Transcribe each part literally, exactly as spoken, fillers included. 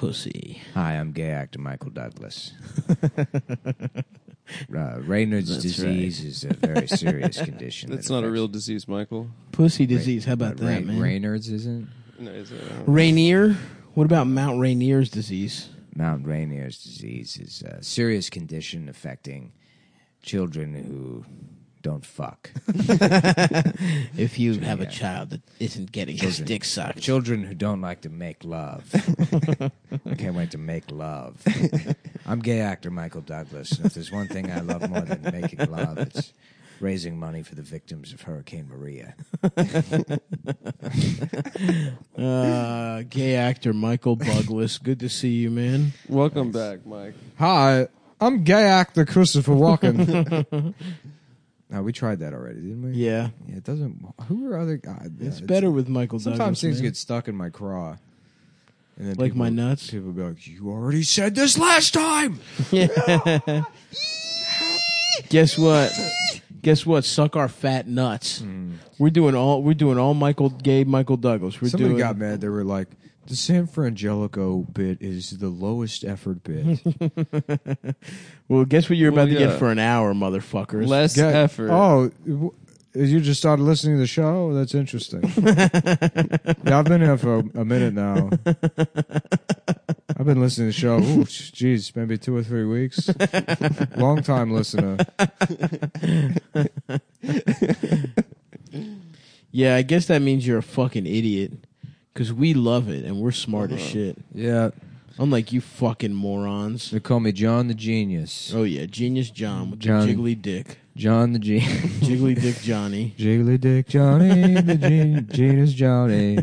pussy. Hi, I'm gay actor Michael Douglas. uh, Raynaud's That's disease right. is a very serious condition. That's that not a affects- real disease, Michael. Pussy disease. How about What, that, Ray- man? Raynaud's isn't? No, is it? Rainier? What about Mount Rainier's disease? Mount Rainier's disease is a serious condition affecting children who don't fuck. If you have a Yeah. child that isn't getting his Children. dick sucked. Children who don't like to make love. I can't wait to make love. I'm gay actor Michael Douglas, and if there's one thing I love more than making love, it's raising money for the victims of Hurricane Maria. Uh, gay actor Michael Douglas. Good to see you, man. Welcome back, Mike. Hi, I'm gay actor Christopher Walken. No, we tried that already, didn't we? Yeah. Yeah, it doesn't. Who are other guys? It's better with Michael Sometimes Douglas. things man. get stuck in my craw. And then Like people, my nuts? People be like, "You already said this last time." Guess what? Guess what? Suck our fat nuts. Mm. We're doing all. We're doing all Michael gay Michael Douglas. We're Somebody doing. got mad. They were like, "The San Frangelico bit is the lowest effort bit." Well, guess what you're Well, about to yeah. get for an hour, motherfuckers. Less Get- effort. Oh, w- you just started listening to the show? That's interesting. Yeah, I've been here for a, a minute now. I've been listening to the show. Ooh, geez, maybe two or three weeks. Long time listener. Yeah, I guess that means you're a fucking idiot. Because we love it and we're smart Uh-huh. as shit. Yeah, Unlike you fucking morons. they call me John the Genius. Oh, yeah. Genius John with John. the jiggly dick. John the Genius. Jiggly dick Johnny. Jiggly Dick Johnny, the gen- Genius Johnny.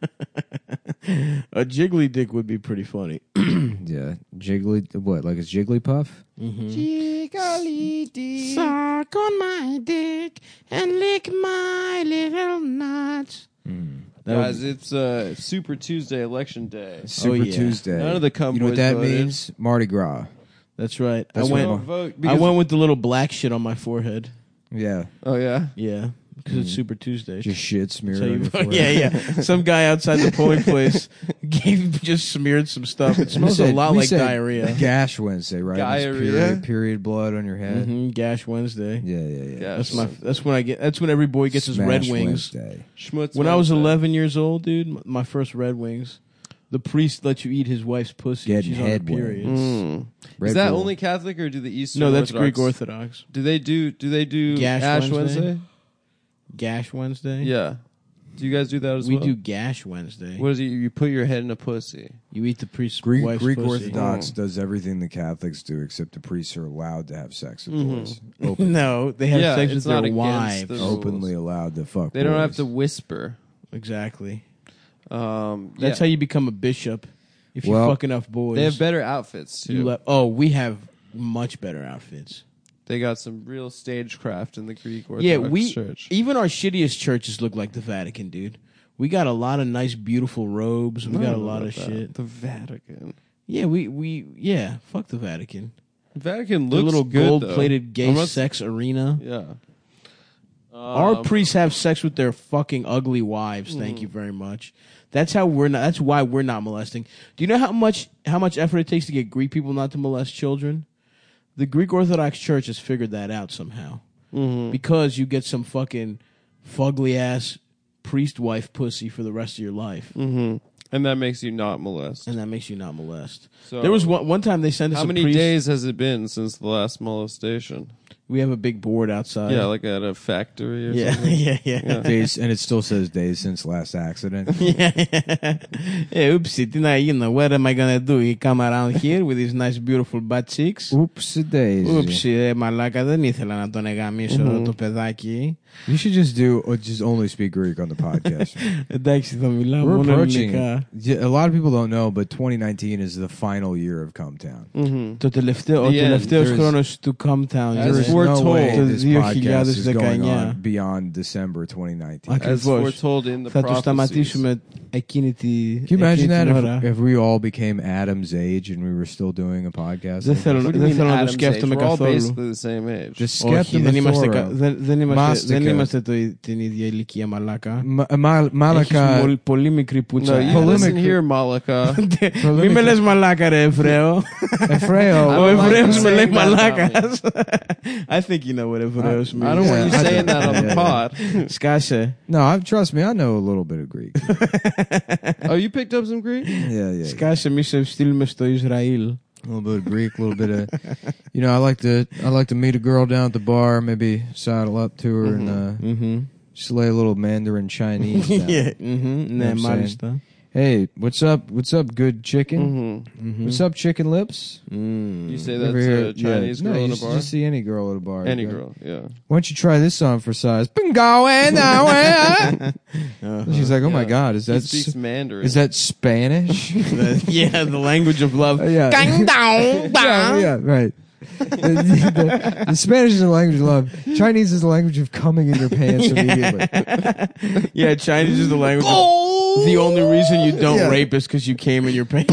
A jiggly dick would be pretty funny. Yeah, Jiggly, what, like it's Jigglypuff? Mm-hmm. Jiggly Dick. Suck on my dick and lick my little nuts. Mm. That would- Guys, it's uh, Super Tuesday, Election Day. Super yeah. Tuesday. None of the cum You know what boys that voted. means? Mardi Gras. That's right. That's I what went. Don't vote I because- went with the little black shit on my forehead. Yeah, Oh, yeah? Yeah, because it's Super Tuesday. just shit smeared So on you your vote- forehead. yeah, yeah. Some guy outside the polling place gave just smeared some stuff. It We smells said- a lot we like said diarrhea. Gash Wednesday, right? It's Diarrhea? Period, period blood on your head. hmm Gash Wednesday. Yeah, yeah, yeah. Yeah. That's my. That's when I get. That's when every boy gets his Smash Red Wings. Wednesday. Schmutz When I was Wednesday. eleven years old, dude, m- my first Red Wings, the priest let you eat his wife's pussy. Getting She's on her head period. Mm. Red Is that Bull. only Catholic or do the Eastern No, that's Orthodox? Greek Orthodox. Do they do Do they do Gash Ash Wednesday? Wednesday? Gash Wednesday. Yeah. Do you guys do that as we well? do Gash Wednesday. What is it? You put your head in a pussy. You eat the priest's Greek, wife's Greek pussy. Orthodox Oh. does everything the Catholics do, except the priests are allowed to have sex with Mhm. boys. Open, No, they have Yeah, sex it's with not their against wives. the- openly allowed to fuck. They don't have boys. to whisper. Exactly. Um, That's yeah. how you become a bishop. If you Well, fuck enough boys, They have better outfits too. you le- oh, we have much better outfits. They got some real stagecraft in the Greek Orthodox Yeah, we Church. even our shittiest churches look like the Vatican, dude. We got a lot of nice, beautiful robes. We I got a don't know lot about of that. shit. The Vatican. Yeah, we we yeah. Fuck the Vatican. Vatican The looks little good, gold-plated gay I'm not- sex arena. Yeah. Our Um, priests have sex with their fucking ugly wives. Thank Mm. you very much. That's how we're not. That's why we're not molesting. Do you know how much how much effort it takes to get Greek people not to molest children? The Greek Orthodox Church has figured that out somehow. mhm. Because you get some fucking fugly ass priest wife pussy for the rest of your life, Mhm. And that makes you not molest. and that makes you not molest. So There was one, one time they sent us How a many priest. days has it been since the last molestation? We have a big board outside. yeah, like at a factory or yeah, something. yeah, yeah, yeah. days, and it still says days since last accident. Yeah. Hey, oopsie, tonight, you know, what am I gonna do? He come around here with his nice, beautiful butt cheeks. Oops, a daisy. Oopsie, ε, μαλάκα, δεν ήθελα να τον εγαμίσω Mhm. το παιδάκι. You should just do, or just only speak Greek on the podcast. Εντάξει, θα μιλάω We're μόνο approaching. ελληνικά. Yeah, a lot of people don't know, but twenty nineteen is the final year of Cometown. Mhm. Το τελευταίο, ο The end. τελευταίος There's- χρόνος του Cometown. As There's- for foretold. no way To this δύο podcast χιλιάδες is going δεκαεννιά. on beyond December twenty nineteen. Okay. As Ακριβώς. foretold in the Θα το prophecies. σταματήσουμε εκείνη τη Can you imagine εκείνη that την ώρα. if, if we all became Adam's age and we were still doing a podcast? Δεν θέλω, What do you δεν mean θέλω να το Adam's σκέφτομαι age? We're all καθόλου. basically the same age. Just skip Όχι, the δεν είμαστε, κα- Mathora. δεν, δεν είμαστε, Μάστικα. δεν είμαστε το, την ίδια ηλικία, μαλάκα. Ma- ma- Έχεις Malaka. μολ- πολύ μικρή No, πουτσα. you Polemic- listen here, Malika. Μη με λες μαλάκα ρε Εβραίο. Efreo. I Ο don't like Εβραίος you με λέει saying that μαλάκας. I think you know what Εβραίος I means. don't want you Yeah. saying that on the Yeah, yeah. pod. Σκάσε. No, I, trust me, I know a little bit of Greek. Oh, you picked up some Greek? Yeah, yeah. Σκάσε, μη σε στείλουμε στο Ισραήλ. A little bit of Greek, a little bit of, you know, I like to, I like to meet a girl down at the bar, maybe sidle up to her and uh, Mhm. just lay a little Mandarin Chinese down. Yeah, mhm. Ναι, I'm saying? μάλιστα. Hey, what's up? What's up, good chicken? Mm-hmm. Mhm. What's up, chicken lips? Mm. You say You that's ever hear- a Chinese yeah. girl no, in you a just- bar? Just see any girl at a bar. Any You go, girl, yeah. Why don't you try this song for size? Uh-huh. She's like, oh my Yeah. god, is He that speaks s- Mandarin. is that Spanish? The- yeah, the language of love. Uh, yeah. yeah, yeah, right. the, the- the Spanish is the language of love. Chinese is the language of coming in your pants immediately. Yeah, Chinese is the language. Of, the only reason you don't Yeah. rape is because you came in your pants.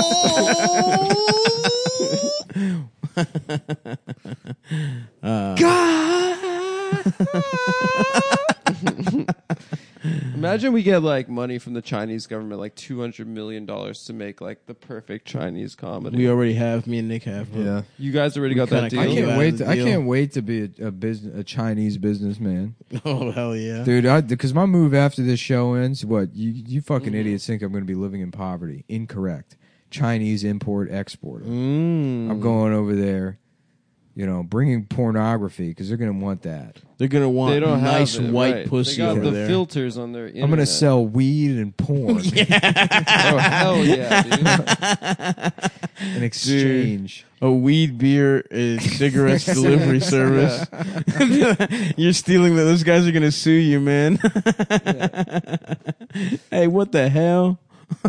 Imagine we get like money from the Chinese government, like two hundred million dollars to make like the perfect Chinese comedy. We already have. Me and Nick have. but- Yeah. you guys already We got that kinda deal? I Deal. can't Out wait. of To, the I deal. can't wait to be a, a business, a Chinese businessman, Oh hell yeah. dude. I Because my move after this show ends, what you you fucking idiots think I'm going to be living in poverty? Incorrect. Chinese import exporter. Mm. I'm going over there, you know, bringing pornography because they're going to want that. They're gonna want They don't nice have it, white right. pussy They got over the there. filters on their internet. I'm going to sell weed and porn Oh hell yeah, dude! in exchange. A weed, beer, and cigarettes delivery service. You're stealing that. Those guys are gonna sue you, man. Hey, what the hell?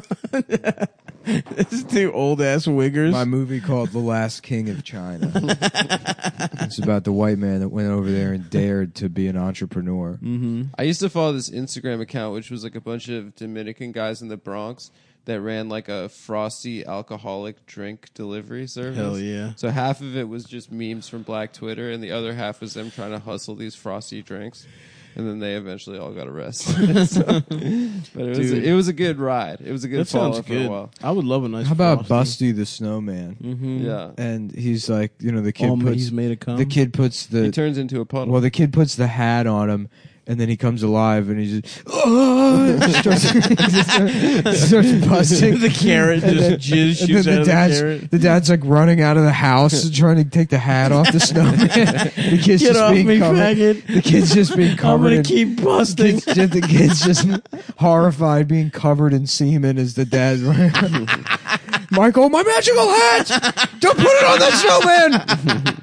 This two old ass wiggers. My movie called The Last King of China. It's about the white man that went over there and dared to be an entrepreneur. Mm-hmm. I used to follow this Instagram account, which was like a bunch of Dominican guys in the Bronx that ran like a frosty alcoholic drink delivery service. Hell yeah. So half of it was just memes from Black Twitter, and the other half was them trying to hustle these frosty drinks. And then they eventually all got arrested. So- but it was Dude. a, it was a good ride. It was a good That follow sounds for good. a while. I would love a nice. How about Frosty. Busty the Snowman? Mm-hmm. Yeah, And he's like, you know, the kid Oh, puts he's made a cum. the kid puts he the turns into a puddle. well, the kid puts the hat on him, and then he comes alive, and he just oh, starts, starts busting. The carrot And just then- jizz and shoots then out the of the dad's carrot. the dad's like running out of the house trying to take the hat off the snowman. The kid's Get just off being me, covered. faggot! The kid's just being I'm covered. gonna in, keep busting. Kid's just, the kid's just horrified, being covered in semen as the dad's running. Michael, my magical hat! Don't put it on the snowman!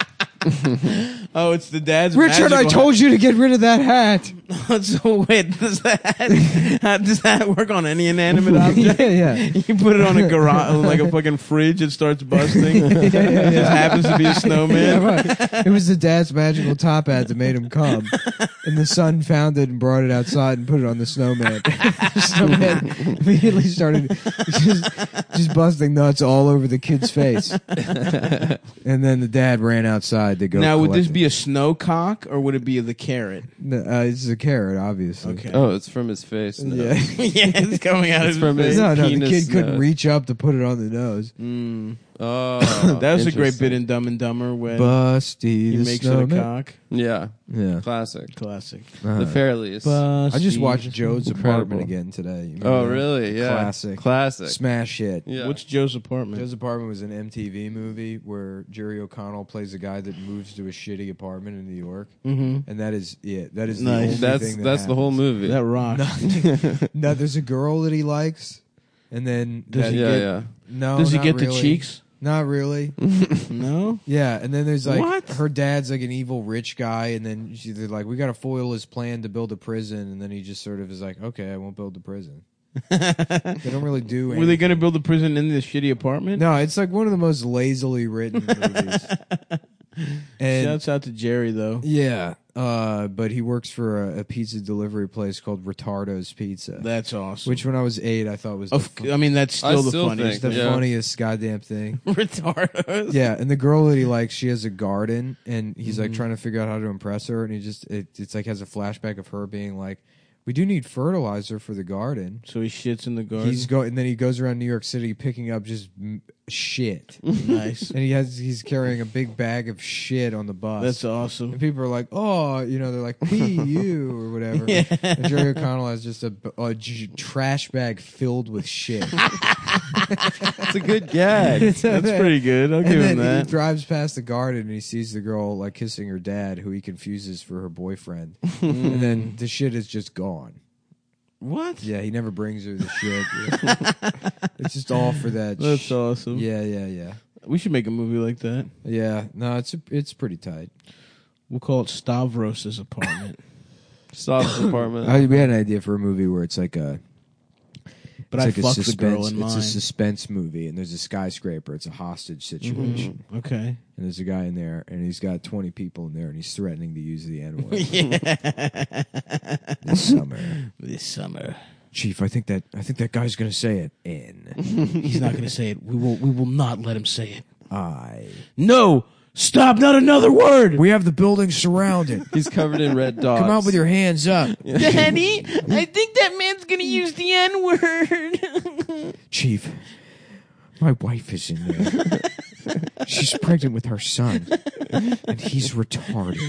Oh, it's the dad's. Richard, I magical told you to get rid of that hat. hat. So wait, does that how does that work on any inanimate object? yeah, yeah. You put it on a garage, like a fucking fridge, it starts busting. yeah, yeah, It just yeah. happens to be a Yeah, snowman. right. It was the dad's magical top hat that made him come. And the son found it and brought it outside and put it on the snowman. The snowman immediately started just, just busting nuts all over the kid's face. And then the dad ran outside to go Now, would this collect be a snow cock or would it be the carrot? it. No, uh, it's a carrot, obviously. Okay. oh, it's from his face. No. Yeah. Yeah, it's coming out It's of from his his- face. No, no, the penis kid couldn't nose. reach up to put it on the nose. Mm. Oh, That was a great bit interesting. in Dumb and Dumber when Busty he the makes it a snowman. cock. Yeah, Yeah. classic. Classic. Uh-huh. The Fairleys. I just watched Joe's Incredible. apartment again today. You remember oh, that? really? Yeah, Classic. Classic. Smash hit. Yeah. What's Joe's apartment? Joe's apartment was an M T V movie where Jerry O'Connell plays a guy that moves to a shitty apartment in New York, Mm-hmm. and that is it. That is the Nice. only that's thing that that's the whole happens. movie. That rocks. No, no, there's a girl that he likes, and then Does that- he yeah, get- yeah. no, Does he not get the really. cheeks? Not really. No. Yeah, and then there's like What? her dad's like an evil rich guy, and then she, they're like, we got to foil his plan to build a prison, and then he just sort of is like, okay, I won't build the prison. They don't really do. Were they anything. going to build a prison in this shitty apartment? No, it's like one of the most lazily written movies. And Shouts out to Jerry though. yeah, uh, but he works for a, a pizza delivery place called Retardo's Pizza. That's awesome. Which when I was eight, I thought was the, of, fu- I mean, that's still I the still funniest. think, the yeah. funniest goddamn thing. Retardos. Yeah, and the girl that he likes, she has a garden, and he's Mm-hmm. like trying to figure out how to impress her, and he just it, it's like has a flashback of her being like, "We do need fertilizer for the garden." So he shits in the garden. He's go, and then he goes around New York City picking up just m- shit, nice. and he has he's carrying a big bag of shit on the bus. That's And awesome. people are like, "Oh, you know," they're like, "P you" or whatever. Yeah. And Jerry O'Connell has just a, b- a j- trash bag filled with shit. It's a good gag. That's pretty good. I'll And give then him he that. drives past the garden and he sees the girl like kissing her dad, who he confuses for her boyfriend. And then the shit is just gone. What? Yeah, he never brings her the shit. It's just all for that. That's sh- awesome. Yeah, yeah, yeah, We should make a movie like that. yeah. No, it's it's pretty tight. We'll call it Stavros' apartment. Stav's apartment. I, we had an idea for a movie where it's like a. But it's I like a fucked the suspense. girl in it's mine. a suspense movie, and there's a skyscraper. It's a hostage situation, Okay. and there's a guy in there, and he's got twenty people in there, and he's threatening to use the N word Yeah. this summer. This summer. Chief, I think that I think that guy's gonna say it. N He's not going to say it. We will. We will not let him say it. I. No. Stop. Not another word. We have the building surrounded. He's covered in red dots. Come out with your hands up, Daddy, I think that man's going to use the N word. Chief. My wife is in there. She's pregnant with our son, and he's retarded.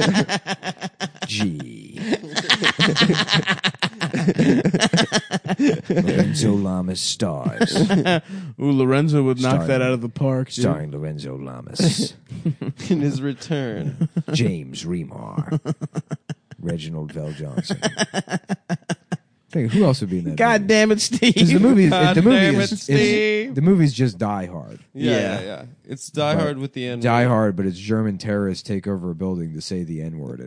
G. Lorenzo Lamas stars. Ooh, Lorenzo would knock Starring- that out of the park. Dude. Starring Lorenzo Lamas. in his return. James Remar. Reginald Vell Johnson. Think, who else would be in that? God movie? damn it, Steve. 'Cause the movie is God the movie damn is, it, is Steve. the movie's just Die Hard. Yeah, Yeah. yeah, yeah. It's Die But Hard with the N. Die Hard, but it's German terrorists take over a building to say the N word.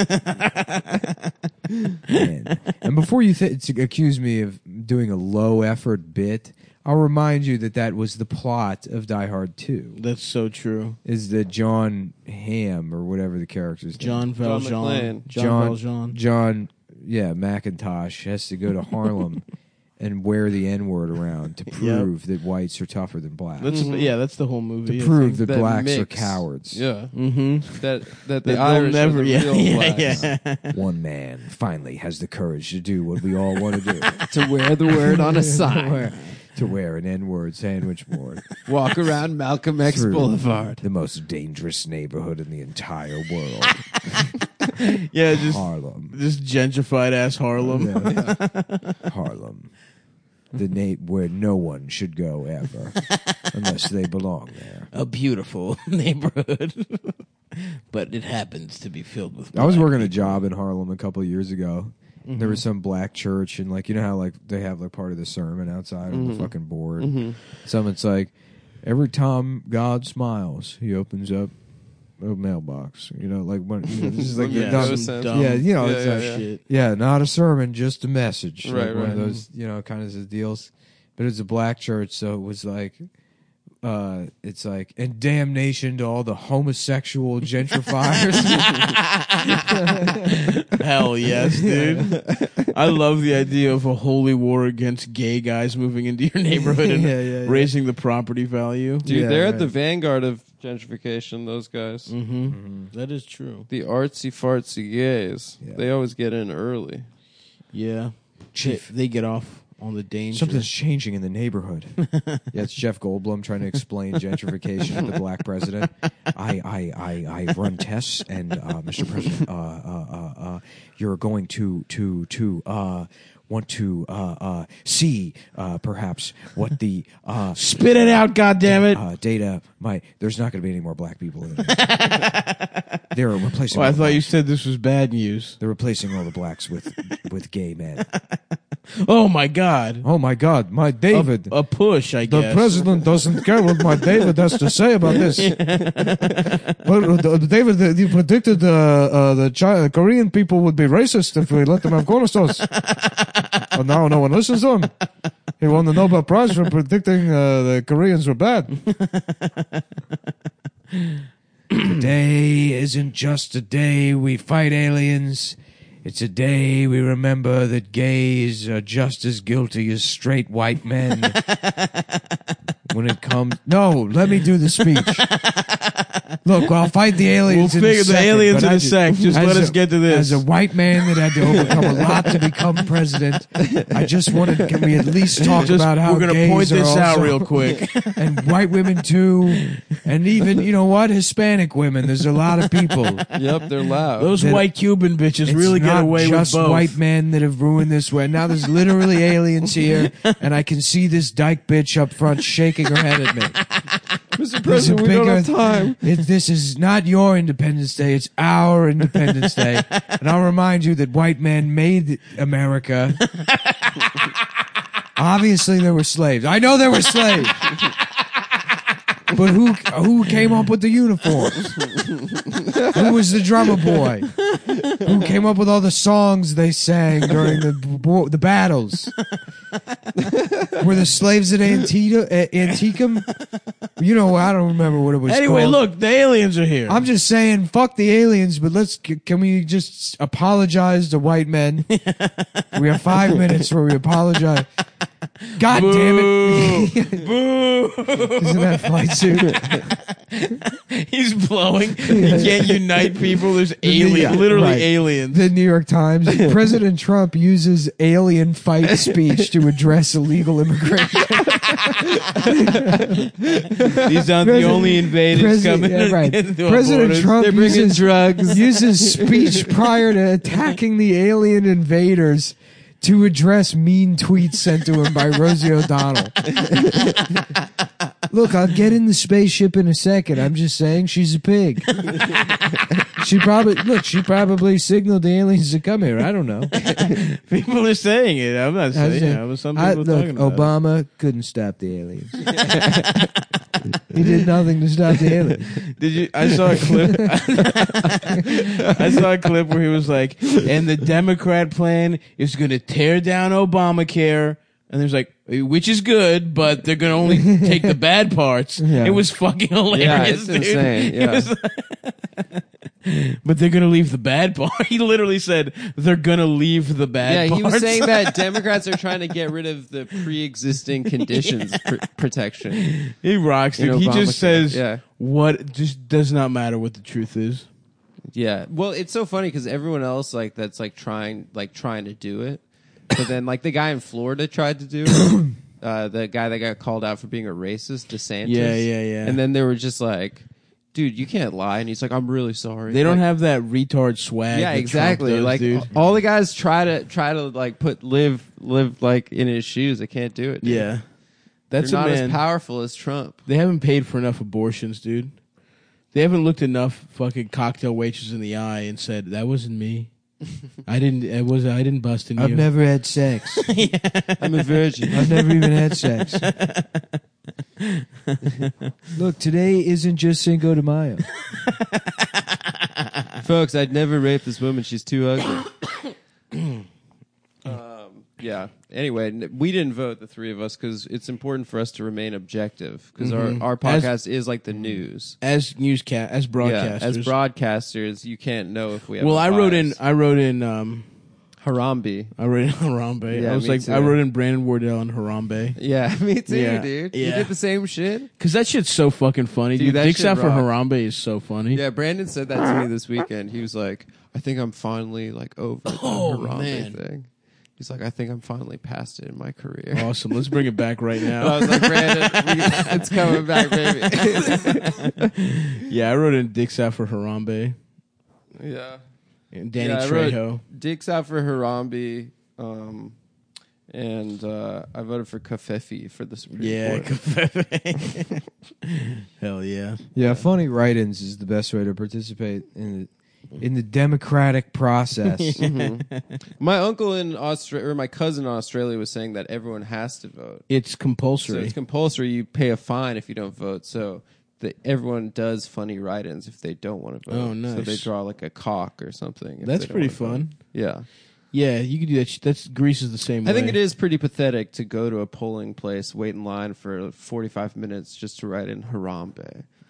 and, and before you th- to accuse me of doing a low effort bit, I'll remind you that that was the plot of Die Hard two. That's so true. Is that John Hamm or whatever the character's John name? Valjean. McClane. John, John Valjean. John, yeah, McIntosh has to go to Harlem and wear the N word around to prove that whites are tougher than blacks. That's yeah. That's the whole movie. to I prove think. that, That blacks are mix. cowards. Yeah. Mm-hmm. That that the That they'll Irish never. are the Yeah, real yeah, blacks. yeah. One man finally has the courage to do what we all want to do. to wear the word on a sign. Wear- to wear an N-word sandwich board. Walk around Malcolm X through Boulevard. the most dangerous neighborhood in the entire world. Yeah, just Harlem. just gentrified ass Harlem. Yeah. Harlem. The na- where no one should go ever unless they belong there. A beautiful neighborhood, but it happens to be filled with. I was black working a people. job in Harlem a couple of years ago. There was some black church, and like you know how like they have like part of the sermon outside on the fucking board. Some it's like every time God smiles, He opens up a mailbox. You know, like when you know, this is like the Yeah, dumb, some dumb yeah, you know, Yeah, it's yeah, like yeah. shit. yeah, not a sermon, just a message. Right, like one of right. those, you know, kind of deals. But it was a black church, so it was like, uh, it's like, and damnation to all the homosexual gentrifiers. Hell yes, dude. I love the idea of a holy war against gay guys moving into your neighborhood and Yeah, yeah, yeah. raising the property value. Dude, Yeah, they're right. at the vanguard of gentrification, those guys. Mm-hmm. That is true. The artsy fartsy gays. Yeah. They always get in early. Yeah, Chief. They, they get off on the danger. Something's changing in the neighborhood. Yeah, it's Jeff Goldblum trying to explain gentrification to the black president. I, I, I, I run tests, and uh, Mister President, uh, uh, uh, uh, you're going to to to uh, want to uh, uh, see uh, perhaps what the uh, Spit it out, goddammit. uh, data might. There's not going to be any more black people in it. They're replacing. Oh, I all the thought you blacks. said this was bad news. They're replacing all the blacks with with gay men. Oh my God. Oh my God, my David. A, a push, I The guess. president doesn't care what my David has to say about this. Well, uh, David, uh, you predicted uh, uh, the Chi- Korean people would be racist if we let them have corner stores. But now no one listens to him. He won the Nobel Prize for predicting uh, the Koreans were bad. Today isn't just a day we fight aliens. It's a day we remember that gays are just as guilty as straight white men. When it comes... No, let me do the speech. Look, I'll fight the aliens We'll in a figure the second, aliens but in I a sec. Just as let a- us get to this. As a white man that had to overcome a lot to become president, I just wanted... Can we at least talk Just, about how we're gonna gays point are this out also- real quick. and white women too, and even, you know what, Hispanic women. There's a lot of people. Yep, they're loud. Those That- white Cuban bitches It's really get not away with just both. white men that have ruined this way. Now there's literally aliens here, and I can see this dyke bitch up front shaking her head at me. Mister There's a President, we don't have bigger- time. It, this is not your Independence Day; it's our Independence Day. And I'll remind you that white men made America. Obviously, there were slaves. I know there were slaves. But who who came up with the uniforms? Who was the drummer boy? Who came up with all the songs they sang during the bo- the battles? Were the slaves at Antietam? Uh, Antietam? You know, I don't remember what it was Anyway, called. look, the aliens are here. I'm just saying, fuck the aliens, but let's, can we just apologize to white men? We have five minutes where we apologize. God damn it. Boo! Isn't that flight suit? He's blowing. He can't unite people. There's aliens, Yeah, literally right. aliens. The New York Times. President Trump uses alien fight speech to address illegal immigration. These aren't the only invaders President, coming yeah, right. into our President borders. Trump They're bringing uses, drugs. uses speech prior to attacking the alien invaders to address mean tweets sent to him by Rosie O'Donnell. Look, I'll get in the spaceship in a second. I'm just saying she's a pig. She probably look. She probably signaled the aliens to come here. I don't know. People are saying it. I'm not saying it. But some I, people are look, talking about it. Obama couldn't stop the aliens. He did nothing to stop the aliens. Did you? I saw a clip. I saw a clip where he was like, "And the Democrat plan is going to tear down Obamacare." And there's like, which is good, but they're going to only take the bad parts. Yeah. It was fucking hilarious, Yeah, it's dude. insane, It yeah. was like- but they're going to leave the bad part. He literally said they're going to leave the bad Yeah, parts. he was saying that Democrats are trying to get rid of the pre-existing conditions pr- protection. He rocks, In dude. He Obamacare, just says yeah. what just does not matter what the truth is. Yeah, well, it's so funny because everyone else like that's like trying like trying to do it, but then like the guy in Florida tried to do it. Uh, the guy that got called out for being a racist, DeSantis. Yeah, yeah, yeah. And then they were just like, "Dude, you can't lie." And he's like, "I'm really sorry." They don't Like, have that retard swag. Yeah, that exactly. Trump does, like dude. all the guys try to try to like put live live like in his shoes. They can't do it. Dude. Yeah, that's They're a not man. as powerful as Trump. They haven't paid for enough abortions, dude. They haven't looked enough fucking cocktail waitresses in the eye and said that wasn't me. I didn't. It was. I didn't bust in I've you. never had sex. I'm a virgin. I've never even had sex. Look, today isn't just Cinco de Mayo. Folks, I'd never rape this woman. She's too ugly. um, yeah. Anyway, n- we didn't vote, the three of us, because it's important for us to remain objective. Because Mhm. our, our As- podcast is like the news. As newscast, as broadcasters. Yeah, as broadcasters, you can't know if we have. well, a I wrote in. bias. I wrote in. Um, Harambe. I wrote in Harambe. Yeah, I was me like, too. I wrote in Brandon Wardell and Harambe Yeah, me too, Yeah, dude. You yeah. did the same shit. because that shit's so fucking funny, Dude, dude. that Dicks shit out for rocked. Harambe is so funny. Yeah, Brandon said that to me this weekend. He was like, "I think I'm finally like over the Oh, Harambe man. thing." He's like, "I think I'm finally past it in my career." Awesome. Let's bring it back right And I now. was like, "Brandon, we, it's coming back, baby." Yeah, I wrote in Dicks out for Harambe yeah. and Danny Yeah, I wrote Trejo. Dicks out for Harambe, um, and uh, I voted for Kafefi for the Supreme Yeah, Court. hell yeah. Yeah, funny write-ins is the best way to participate in the, in the democratic process. My uncle in Australia, or my cousin in Australia, was saying that everyone has to vote. It's So compulsory. it's compulsory. You pay a fine if you don't vote. So the, everyone does funny write-ins if they don't want to vote. Oh, So nice. they draw like a cock or something. if That's they don't pretty wanna vote. fun. Yeah. Yeah, you could do that. sh- That's Greece is the same way. I think it is pretty pathetic to go to a polling place, wait in line for forty-five minutes just to write in Harambe.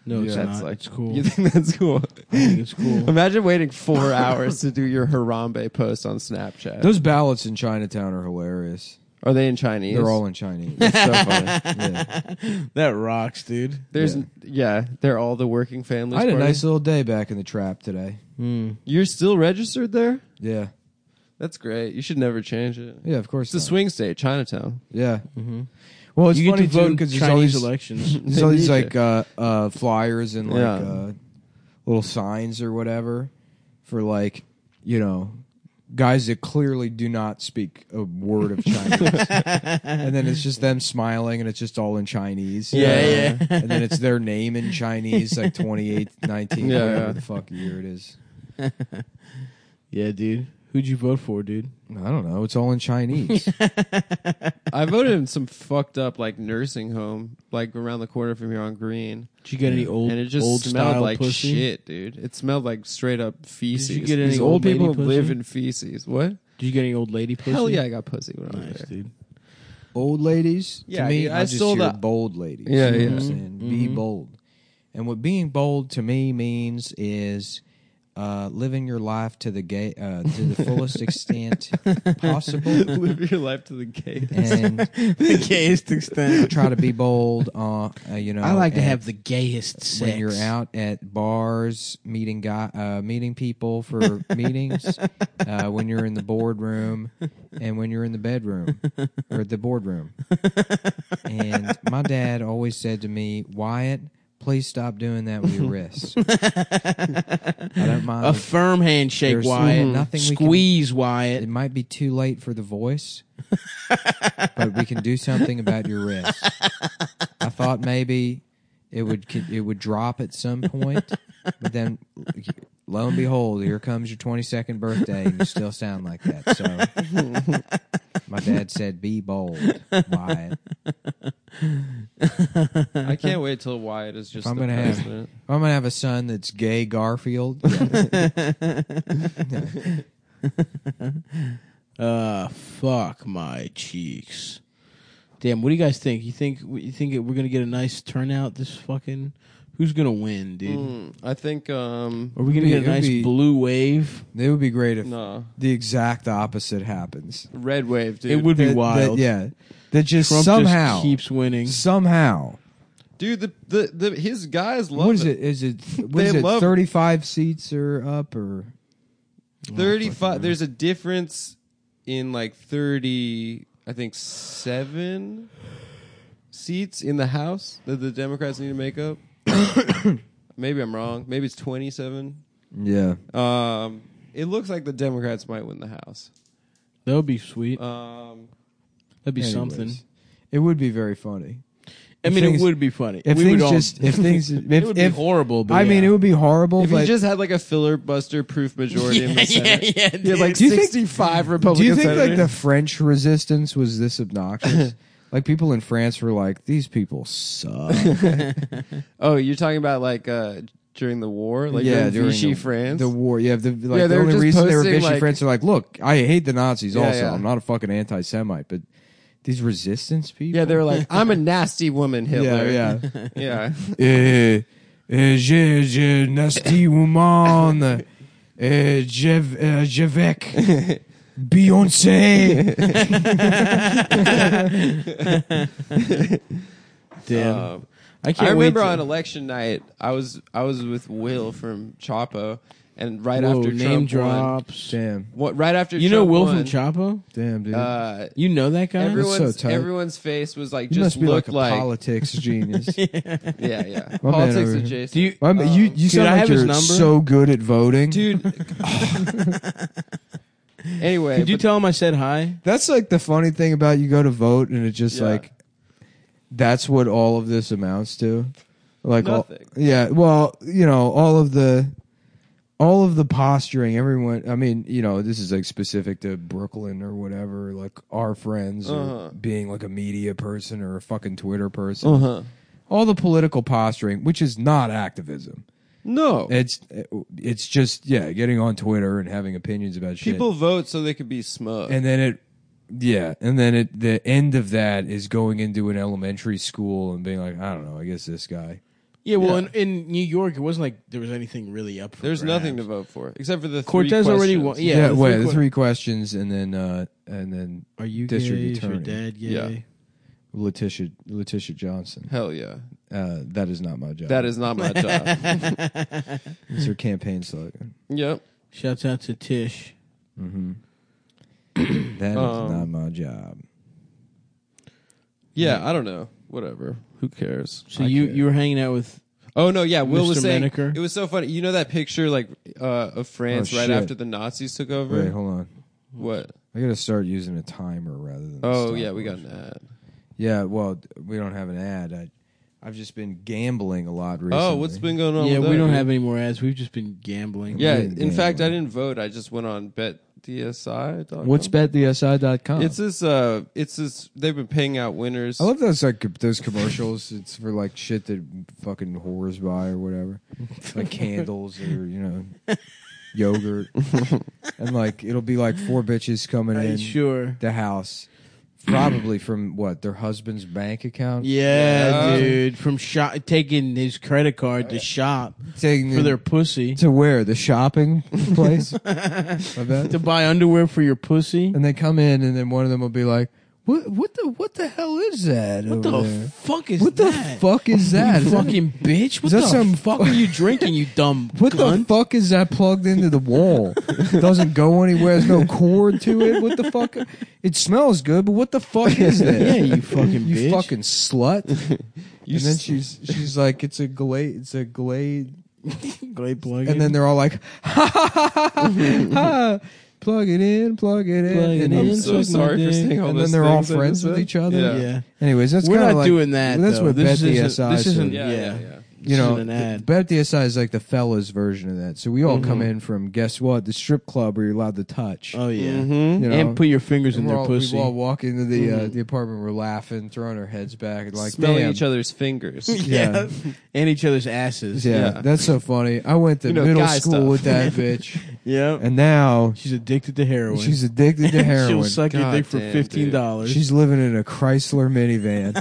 No, it's Yeah. not. That's like it's cool. You think that's cool? I think it's cool. Imagine waiting four hours to do your Harambe post on Snapchat. Those ballots in Chinatown are hilarious. Are they in Chinese? They're all in Chinese. That's so funny. Yeah. That rocks, dude. There's Yeah. yeah. they're all the working families. I had a party. nice little day back in the trap today. Mm. You're still registered there? Yeah. That's great. You should never change it. Yeah, of course. It's a not. swing state, Chinatown. Yeah. Mm-hmm. Well, it's You get funny to vote too in because there's Chinese all these, elections. there's all these They need like uh, uh, flyers and like Yeah. uh, little signs or whatever for like you know guys that clearly do not speak a word of Chinese, and then it's just them smiling and it's just all in Chinese. Yeah, yeah. And then it's their name in Chinese, like twenty-eight, nineteen, Yeah, whatever yeah. the fuck year it is. Yeah, dude. Who'd you vote for, dude? I don't know. It's all in Chinese. I voted in some fucked up like nursing home, like around the corner from here on Green, Did you get any old and it just old smelled style like pussy? shit, dude. It smelled like straight up feces. Did you get any These old old people lady live pussy? in feces. What? Did you get any old lady pussy? Hell yeah, I got pussy when I was Nice, there. dude. Old ladies, Yeah, to me, dude, I I, just stole hear the- bold ladies. Yeah, You know yeah. what I'm saying? Be Mhm. bold. And what being bold to me means is uh, living your life to the gay, uh, to the fullest extent possible, Live your life to the gay. and The gayest extent. try to be bold. Uh, uh, you know, I like to and have the gayest sex. when you're out at bars meeting guy, uh, meeting people for meetings, uh, when you're in the boardroom, and when you're in the bedroom or the boardroom. And my dad always said to me, Wyatt, please stop doing that with your wrists. I don't mind. A firm handshake, There's Wyatt. nothing we can- Squeeze, It Wyatt. might be too late for the voice, but we can do something about your wrist. I thought maybe it would it would drop at some point, but then lo and behold, here comes your twenty-second birthday, and you still sound like that. So my dad said, "Be bold, Wyatt." I can't wait till Wyatt is just If I'm the gonna have- president. If I'm gonna have a son that's gay Garfield. Uh, fuck my cheeks. Damn, what do you guys think? You think you think we're gonna get a nice turnout? This fucking who's gonna win, dude? Mm, I think um Are we gonna It'd get a be- nice it'd be- blue wave? It would be great if no the exact opposite happens. red wave, dude. It would be That- that- wild. yeah, that just Trump somehow just keeps winning. somehow. Dude, the, the the his guys love What is it? Is it what They is it? love- Thirty-five seats are up, or thirty-five. There's a difference in like thirty, I think seven seats in the House that the Democrats need to make up. Maybe I'm wrong. Maybe it's twenty-seven. yeah. Um, it looks like the Democrats might win the House. That would be sweet. Um, That'd be Anyways, something. It would be very funny. I if mean, things- it would be funny. If we things would all, just if things if, it would if be horrible. But I mean, yeah. it would be horrible. if but he just had like a filibuster proof majority in the yeah, Senate, yeah, yeah, he had like dude. Do you think- sixty-five do Republican you think like senators. the French resistance was this obnoxious? Like people in France were like, these people suck. Oh, you're talking about like uh, during the war, like yeah, during during Vichy the, France. the war. Yeah, the, like Yeah, they the were only just reason they were posting, Vichy like- France are like, look, I hate the Nazis. Yeah, Also, yeah. I'm not a fucking anti-Semite, but these resistance people. Yeah, they were like, "I'm a nasty woman, Hitler." yeah, yeah. yeah. Uh, je, je, nasty woman. Uh, je, uh, je vais. Beyonce. Damn. Um, I can't I remember wait to, on election night, I was I was with Will from Chapo, and right Whoa, after name Trump won, drops. Damn, what right after You know Trump Will won, from Chapo? damn, dude. Uh, You know that guy? everyone's tight. everyone's face was like you just must be like looked a like, politics genius. yeah yeah My man politics over here. adjacent. Do you- I mean, you you Dude, sound I like have his you're number. so good at voting, dude? Anyway, Did you but- tell him I said hi? That's like the funny thing about you go to vote and it's just Yeah. like that's what all of this amounts to. Like all, Nothing. yeah, well, you know, all of the all of the posturing, everyone, I mean, you know, this is like specific to Brooklyn or whatever, like our friends Uh-huh. or being like a media person or a fucking Twitter person. uh-huh. All the political posturing, which is not activism. No, It's it's just yeah, getting on Twitter and having opinions about shit. people vote so they could be smug. And then it, yeah, and then it, the end of that is going into an elementary school and being like, I don't know, I guess this guy. Yeah, well, Yeah. In, in New York, it wasn't like there was anything really up for There's grabs. nothing to vote for except for the Cortez three already questions. won. Yeah, Yeah, the wait, three the que- three questions, and then uh, and then Are you District gay? Is your Attorney. dad gay? Yeah. Letitia Letitia Johnson. Hell yeah. Uh, that is not my job. That is not my job. It's her campaign slogan. Yep. Shouts out to Tish. Mm-hmm. That is Um, not my job. Yeah, I don't know. Whatever. Who cares? So I you care. you were hanging out with Oh no, yeah. Will was Mister saying Menaker? it was so funny. You know that picture like uh, of France Oh, right shit. after the Nazis took over? Wait, hold on. What? I got to start using a timer rather than. the Oh yeah, we got stopwatch. an ad. Yeah, well, we don't have an ad. I, I've just been gambling a lot recently. Oh, what's been going on? yeah, with we that? don't have any more ads. We've just been gambling. Yeah, been in fact, I gambling. didn't vote. I just went on bet D S I dot com. What's bet D S I dot com? It's this. Uh, it's this. They've been paying out winners. I love those like those commercials. It's for like shit that fucking whores buy or whatever, like candles or you know, yogurt, and like it'll be like four bitches coming Right, in sure. the house, probably from what their husband's bank account. Yeah, Yeah. dude. From shop, taking his credit card to shop taking for it their pussy. to where the shopping place. I bet. To buy underwear for your pussy. And they come in, and then one of them will be like, "What? What the? What the hell is that? What over the there? fuck is What the that? fuck is that? You Is that- fucking bitch. What that the some- fuck are you drinking, you dumb What the cunt? fuck is that plugged into the wall? It doesn't go anywhere. There's no cord to it. What the fuck? It smells good, but what the fuck is that? Yeah, you fucking you bitch. fucking slut. You and then s- she's she's like, it's a glade, it's a glade, Glade plug. and then they're all like, ha ha ha ha, ha, ha. Plug it in, plug it in. Plug it and in, I'm then- so suck my sorry for dick. saying all And those then they're all things I friends just with said. each other? Yeah. yeah. Anyways, that's We're kind of not like, doing that. That's though. what this Bet D isn't- S I. This isn't. Yeah, Yeah, yeah, yeah. You This know, isn't an ad. Bet D S I is like the fellas version of that. So we all come Mhm. in from, guess what, the strip club where you're allowed to touch. Oh yeah. Mhm. You know? And put your fingers in And their we're all, pussy. We all walk into the uh, Mhm. the apartment. We're laughing, throwing our heads back, and like Smelling damn. each other's fingers. Yeah. and each other's asses. Yeah, Yeah. that's so funny. I went to You know, middle guy school stuff. with that bitch, Yeah. and now She's addicted to heroin. she's addicted to heroin. She'll suck your God dick for damn, fifteen dollars. She's living in a Chrysler minivan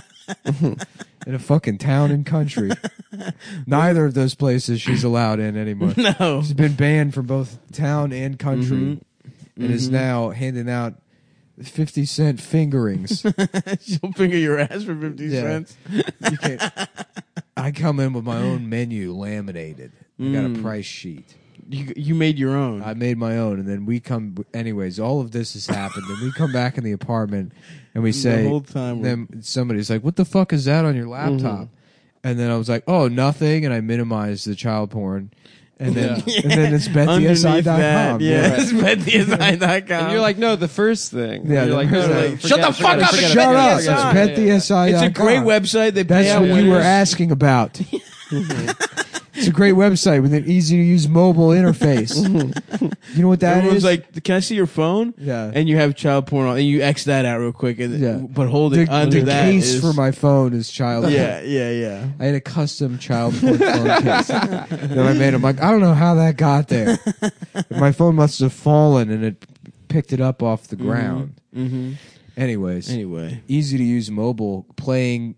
in a fucking town and country. Neither of those places she's allowed in anymore. no. She's been banned from both town and country, Mhm. and is Mhm. now handing out fifty cent fingerings. She'll finger your ass for fifty Yeah. cents. You can't. I come in with my own menu laminated. I got a Mm. price sheet. You you made your own. I made my own, and then we come. Anyways, all of this has happened, and we come back in the apartment, and we say, the whole time. we're- then somebody's like, "What the fuck is that on your laptop?" And then I was like, "Oh, nothing," and I minimized the child porn, and then Yeah. and then it's bet D S I Underneath dot that, com. yeah, Right. it's bet D S I dot com. And you're like, no, the first thing. Yeah, And you're the like, no, first no, thing. no, Shut forget- the fuck forget it, up, forget it, Shut forget it, up! forget it. It's Yeah, bet yeah, D S I it's dot a great com. website. They pay That's out what you winners. were asking about. It's a great website with an easy to use mobile interface. You know what that Everyone's is? like, "Can I see your phone?" yeah. And you have child porn on, and you X that out real quick. And Yeah. but holding the, under the that case is- for my phone is child. Yeah, yeah, yeah. I had a custom child porn phone case that I made. I'm like, I don't know how that got there. My phone must have fallen and it picked it up off the ground. Mm-hmm. Anyways, Anyway, easy to use mobile, playing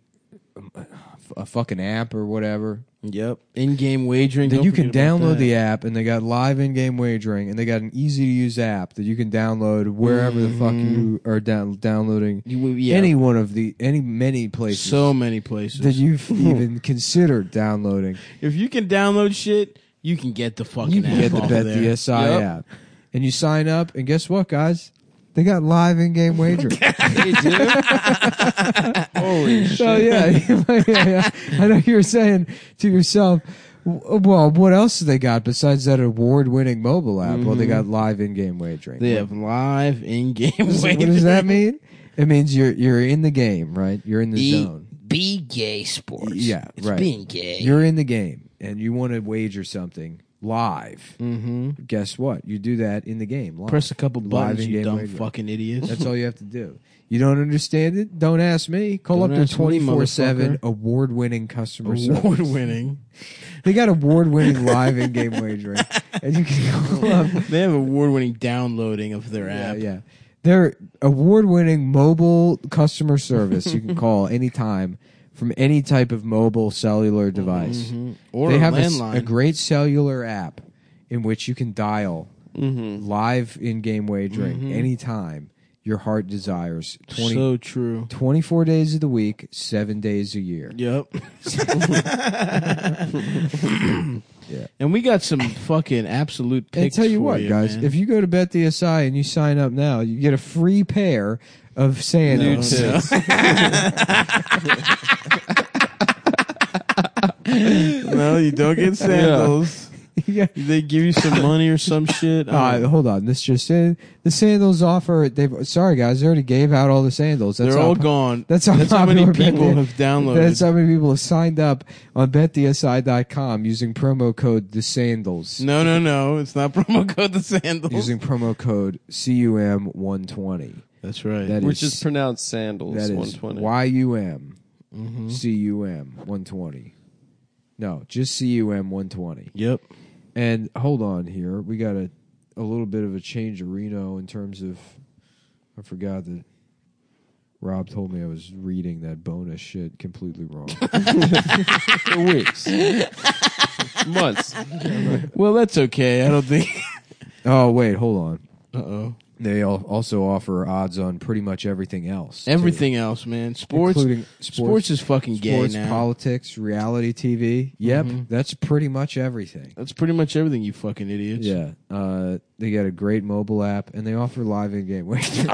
a fucking app or whatever. yep. In-game wagering. Then don't you can forget about download that. the app, and they got live in-game wagering, and they got an easy-to-use app that you can download wherever the fuck Mhm. you are down, downloading. You, yeah. Any one of the any many places so many places. that you've even considered downloading. if you can download shit, you can get the fucking You can app get the off Bet there. D S I Yep. app, and you sign up, and guess what, guys? They got live in-game wagering. They do? Holy shit. So yeah, yeah, yeah, I know you were saying to yourself, w- well, what else do they got besides that award-winning mobile app? Well, they Mhm. got live in-game wagering. They have live in-game What does, wagering. what does that mean? It means you're you're in the game, right? You're in the Be, zone. be gay sports. Yeah, it's right. being gay. You're in the game, and you want to wager something live. Mm-hmm. Guess what? You do that in the game. Live. Press a couple Live buttons, you in-game dumb wagering. fucking idiots. That's all you have to do. You don't understand it? Don't ask me. Call Don't up their ask me, twenty-four seven motherfucker. award-winning customer service. Award winning. They got award-winning live in-game wagering, and you can call up. They have award winning downloading of their Yeah, app. yeah. Their award-winning mobile customer service you can call anytime from any type of mobile cellular device. Mhm. Or they a have a, s- landline. a great cellular app in which you can dial Mm-hmm. live in-game wagering Mhm. anytime your heart desires. twenty, So true. twenty-four days of the week, seven days a year. Yep. Yeah. And we got some fucking absolute And picks tell you for what, you, guys, man. if you go to BetDSI and you sign up now, you get a free pair of sandals. No, no. No, you don't get sandals. Yeah. They give you some money or some shit. Uh, Oh, hold on, this just in. The sandals offer. They've sorry guys, they already gave out all the sandals. That's they're how all po- gone. That's how, That's how many popular people Bet- have downloaded. That's how many people have signed up on bet D S I dot com using promo code the sandals. No, no, no. It's not promo code the sandals. Using promo code C U M one twenty. That's right. That Which is is pronounced sandals. that one is twenty. Y U M Mhm. C U M one twenty. No, just C U M one twenty. Yep. And hold on here, we got a a little bit of a change of Reno in terms of. I forgot that Rob told me I was reading that bonus shit completely wrong. For weeks. Months. Well, that's okay. I don't think. Oh wait, hold on. Uh oh. They al- also offer odds on pretty much everything else. too. Everything else, man. Sports. including Sports, sports, is fucking gay sports, now. politics, reality T V. Yep, Mhm. that's pretty much everything. That's pretty much everything, you fucking idiots. Yeah, uh, they got a great mobile app, and they offer live in-game wagering.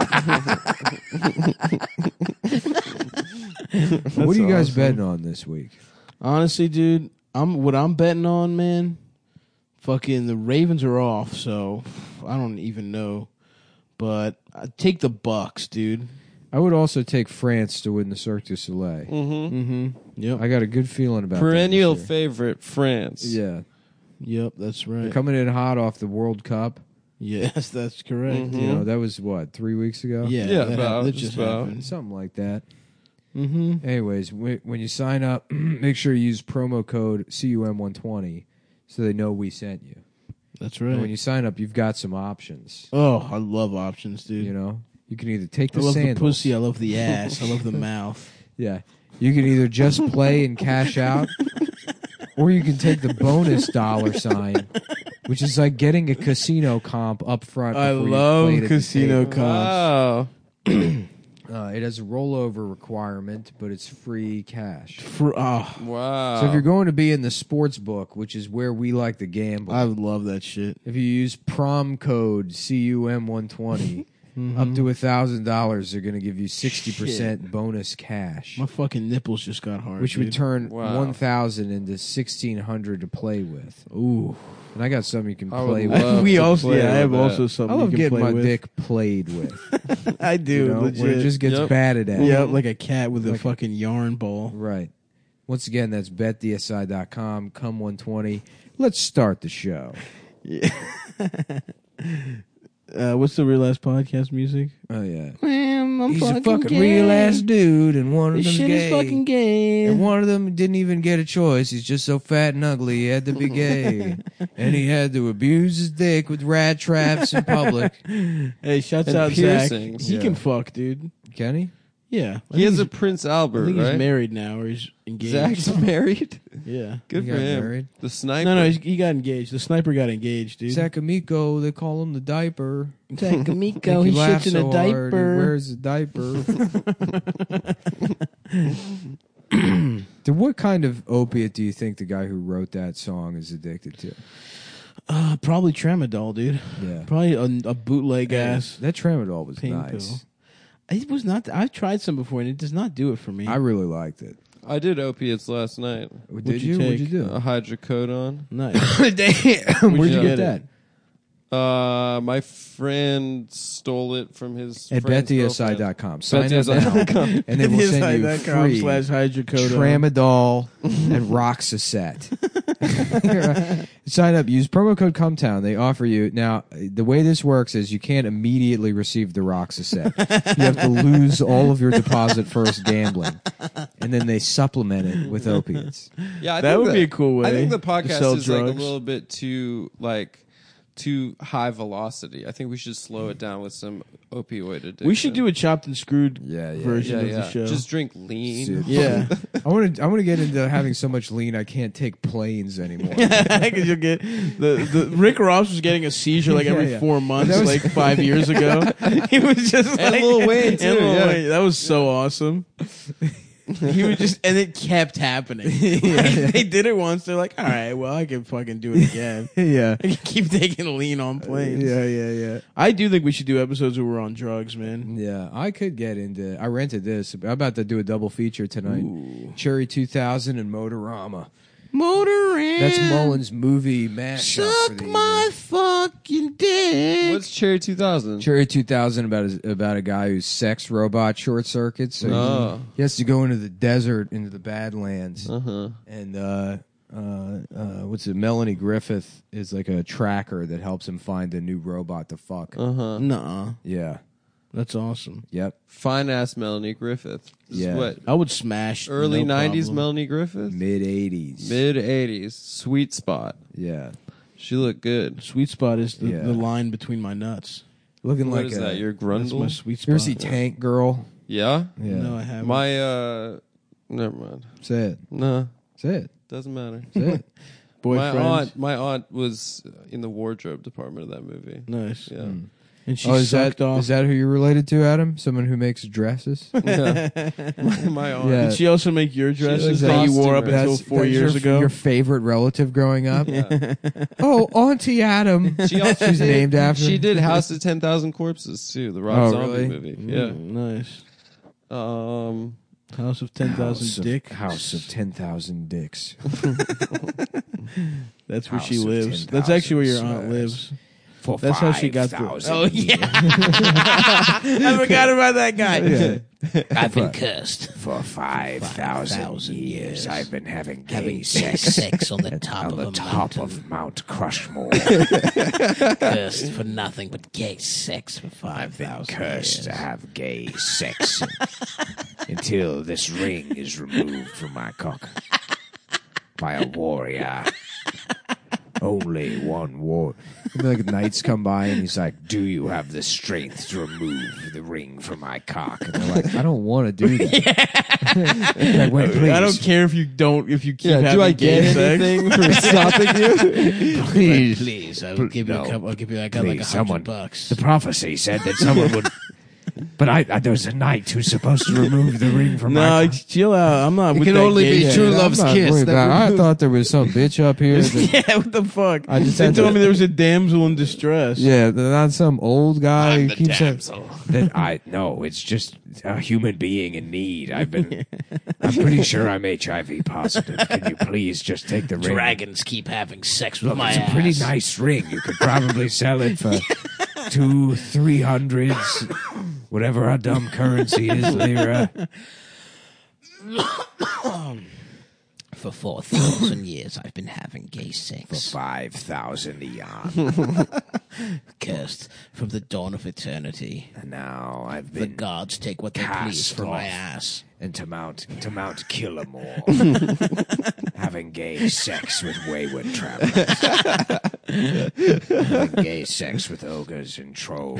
What are you guys awesome. betting on this week? Honestly, dude, I'm what I'm betting on, man. Fucking the Ravens are off, so I don't even know. But I take the Bucks, dude. I would also take France to win the Cirque du Soleil. Mm-hmm. Mm-hmm. Yep. I got a good feeling about that Perennial this year. favorite, France. Yeah, Yep, that's they're right. coming in hot off the World Cup. Yes, that's correct. Mhm. You know, that was what three weeks ago. Yeah, Yeah, that, about- hap- that just just about. happened. Something like that. Mm-hmm. Anyways, wh- when you sign up, make sure you use promo code C U M one twenty so they know we sent you. That's And right. when you sign up, you've got some options. Oh, I love options, dude. You know, you can either take I the love sandals. the pussy. I love the ass. I love the mouth. Yeah, you can either just play and cash out, or you can take the bonus dollar sign, which is like getting a casino comp up front. I before you love played at the casino table. Wow. Uh, it has a rollover requirement, but it's free cash. For, oh, Wow. So if you're going to be in the sports book, which is where we like to gamble, I love that shit. if you use prom code C U M one twenty, up to a thousand dollars, they're going to give you sixty percent bonus cash, My fucking nipples just got hard. which dude. would turn Wow. one thousand into sixteen hundred to play with. Ooh. And I got something you can I would play love with. we to also, play yeah, I with have that. also I something love you can getting play my with. dick played with. I do, You know, legit. when it just gets Yep. batted at. yeah, like a cat with a Like- fucking yarn ball. Right. Once again, that's bet D S I dot com, come one twenty. Let's start the show. Yeah. uh, what's the real ass podcast music? Oh, yeah. Man, I'm He's a fucking real ass dude, and one of This them's shit gay. is fucking gay. And one of them didn't even get a choice. He's just so fat and ugly, he had to be gay. And he had to abuse his dick with rat traps in public. Hey, shouts And out piercings. Zach. He Yeah. can fuck, dude. Can he? Yeah. I He think has a he's- Prince I Albert, think he's right? married now, or he's engaged. Zach's married. Yeah. Good He for got him. married. The sniper. No, no, he's, he got engaged. The sniper got engaged, dude. Zach Amico, they call him the diaper. Zach Amico, Make he you laugh shits in so a hard, he diaper. wears a diaper. Then what kind of opiate do you think the guy who wrote that song is addicted to? Uh, probably tramadol, dude. Yeah. Probably a, a bootleg ass That tramadol was pain nice. pill. It was not. I've tried some before, and it does not do it for me. I really liked it. I did opiates last night. Did you you? What'd take? you do? A hydrocodone. nice. Damn. Where'd you you get get that? Uh, my friend stole it from his At friend's bet D S I girlfriend. dot com. Sign up bet D S I dot com. now, and they will send you com free slash hydrocodone. tramadol and Roxaset. Sign up. Use promo code Cumtown. They offer you now. The way this works is you can't immediately receive the Roxaset. You have to lose all of your deposit first gambling, and then they supplement it with opiates. Yeah, I That think would be a cool way I think the to sell podcast is like a drugs. little bit too like too high velocity. I think we should slow it down with some opioid addiction. We should do a chopped and screwed Yeah, yeah. version yeah, of yeah. the show. Just drink lean. Dude. yeah, I want to. I want to get into having so much lean I can't take planes anymore. because you'll get the, the Rick Ross was getting a seizure like every Yeah, yeah. four months, That was- like five years ago. He was just And like, Lil Wayne, and too, Lil yeah. Wayne. That was so awesome. He was just, and it kept happening. Like, they did it once. They're like, all right, well, I can fucking do it again. yeah. I can keep taking lean on planes. Yeah, yeah, yeah. I do think we should do episodes where we're on drugs, man. Yeah, I could get into. I rented this. I'm about to do a double feature tonight. Ooh. Cherry two thousand and Motorama. Motorin. That's Mullen's movie mashup. for Suck the my year. fucking dick. What's Cherry two thousand? Cherry two thousand about a, about a guy whose sex robot short circuits. So he- Oh. he, has to go into the desert, into the Badlands, Uh-huh. and uh, uh, uh, what's it? Melanie Griffith is like a tracker that helps him find a new robot to fuck. Uh-huh. Nuh-uh. Yeah. That's awesome. Yep. Fine ass Melanie Griffith. This is Yeah. what? I would smash Early no nineties problem. Melanie Griffith? Mid eighties. Mid eighties. Sweet spot. Yeah. She looked good. Sweet spot is the, Yeah. the line between my nuts. Looking What like is a, that? Your That's my grundle? sweet spot. You ever see Tank Girl? Yeah? Yeah. No, I haven't. My, uh... Never mind. Say it. No. Say it. Doesn't matter. Say it. boyfriend. My aunt, my aunt was in the wardrobe department of that movie. Nice. Yeah. Mm. And she Oh, is that sucked off. is that who you're related to, Adam? Someone who makes dresses? Yeah. my, my aunt. Yeah. Did she also make your was dresses a that you wore up costumer. until That's- four that's years your, ago? Your favorite relative growing up? Yeah. Oh, Auntie Adam. She also She's did, named after. She did House of ten thousand Corpses too, the Rob Oh, Zombie really? movie. Mm, nice. Yeah. Um. House of ten House thousand of- Dick. House of ten thousand dicks. That's where House she of lives. 10,000 That's actually where your aunt swears. lives. For That's how she got the. Oh years. yeah, I forgot about that guy. Yeah. I've been cursed. For five thousand years, I've been having gay Having sex sex on the top on of the a top mountain. of Mount Crushmore. Cursed for nothing but gay sex for five thousand Cursed years. to have gay sex until this ring is removed from my cock by a warrior. Only one war. Like knights come by and he's like, "Do you have the strength to remove the ring from my cock?" And they're like, "I don't want to do that." Like, wait, please, I don't care if you don't. If you keep Yeah. having Do I gay get sex. anything for stopping you? please. Please, I will Pl- give you no. a couple. I'll give you. I got like a Please, hundred someone- bucks. The prophecy said that someone would. But I, I there's a knight who's supposed to remove the ring from my No, cock. chill out. I'm not. It with can that only gay be shit. true I'm love's not kiss worried that about it. I removed- thought there was some bitch up here. That, Yeah, what the fuck? I just they had told to- me there was a damsel in distress. Yeah, they're not some old guy who the keeps saying damsel. that. I no, it's just a human being in need. I've been. I'm pretty sure I'm H I V positive. Can you please just take the ring? Dragons keep having sex with Look, my it's ass. a pretty nice ring. You could probably sell it for two, three hundreds, whatever our dumb currency is, lira. For four thousand years, I've been having gay For sex. five thousand eon. Cursed from the dawn of eternity. And now I've The been gods take what they cast please from my off. ass. and to Mount to Mount Killamore, having gay sex with wayward travelers, having gay sex with ogres and trolls.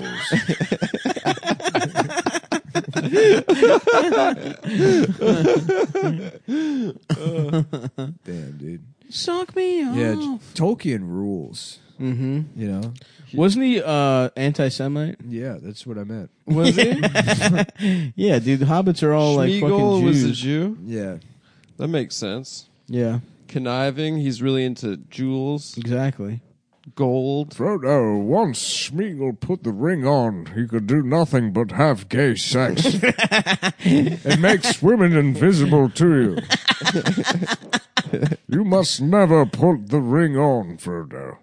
Damn, dude. Suck me off. Yeah, Tolkien rules. Mm-hmm. You know. Wasn't he uh, anti-Semite? Yeah, that's what I meant. Was he? Yeah, dude. The hobbits are all like Schmeagol fucking was a Jews. Jew. Yeah. That makes sense. Yeah, Conniving. He's really into jewels, exactly. gold. Frodo, once Smeagol put the ring on, he could do nothing but have gay sex. It makes women invisible to you. You must never put the ring on, Frodo.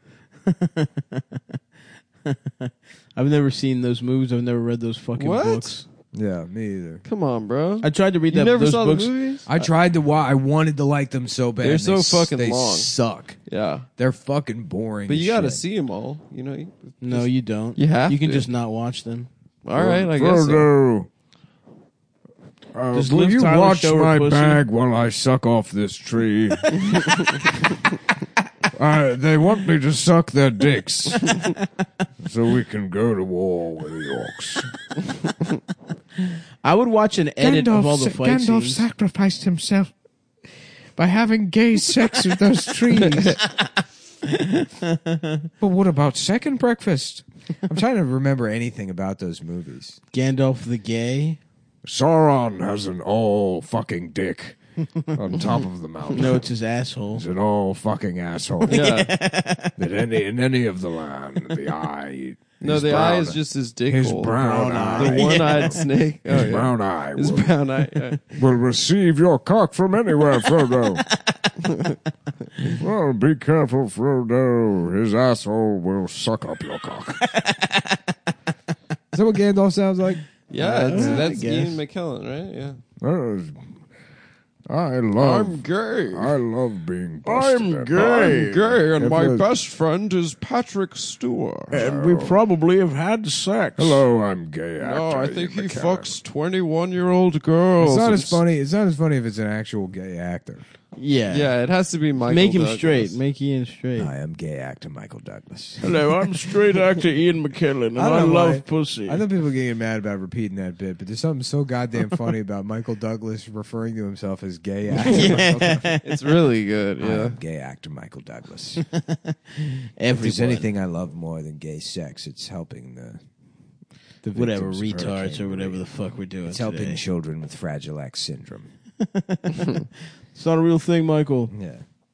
I've never seen those movies. I've never read those fucking What? books. Yeah, me either. Come on, bro. I tried to read You that. never those saw books. the movies? I tried to watch. I wanted to like them so bad. They're and so they s- fucking they long. suck. Yeah, They're fucking boring. but as you got to shit. see them all. You know. You- No, just- you don't. You have You can to. just not watch them. All right, I guess. So. Frodo, uh, Does will Liv you Tyler watch show her my pussy? bag while I suck off this tree? Uh, they want me to suck their dicks so we can go to war with the orcs. I would watch an edit of all the fight Gandalf scenes. sacrificed himself by having gay sex with those trees. But what about second breakfast? I'm trying to remember anything about those movies. Gandalf the gay. Sauron has an all fucking dick on top of the mountain. No, it's his asshole. He's an all fucking asshole. Yeah. That any in any of the land, the eye. No, his the brown- eye is just his dick his hole. brown, Brown eye. The one-eyed snake. Oh, His yeah. brown eye His will, brown eye. Yeah. will receive your cock from anywhere, Frodo. Well, be careful, Frodo. His asshole will suck up your cock. Is that what Gandalf sounds like? Yeah, that's, I that's guess. Ian McKellen, right? Yeah. Uh, I love. gay. I love being busted. I'm at- gay. I'm gay, and If my it- best friend is Patrick Stewart. And we probably have had sex. Hello, I'm gay. No, actor, I think he Ian fucks twenty-one-year-old girls. It's not and as funny. It's not as funny if it's an actual gay actor. Yeah. Yeah, it has to be Michael Make him Douglas. straight. Make Ian straight. I am gay actor Michael Douglas. Hello, I'm straight actor Ian McKellen, and I I, don't know love why. pussy. I know people getting mad about repeating that bit, but there's something so goddamn funny about Michael Douglas referring to himself as gay actor. Michael Douglas. It's really good, I yeah. am gay actor Michael Douglas. If Everyone. there's anything I love more than gay sex, it's helping the, the whatever, victims of retards Hurricane or whatever Maria. the fuck we're doing It's helping today. children with Fragile X syndrome. It's not a real thing, Michael. Yeah.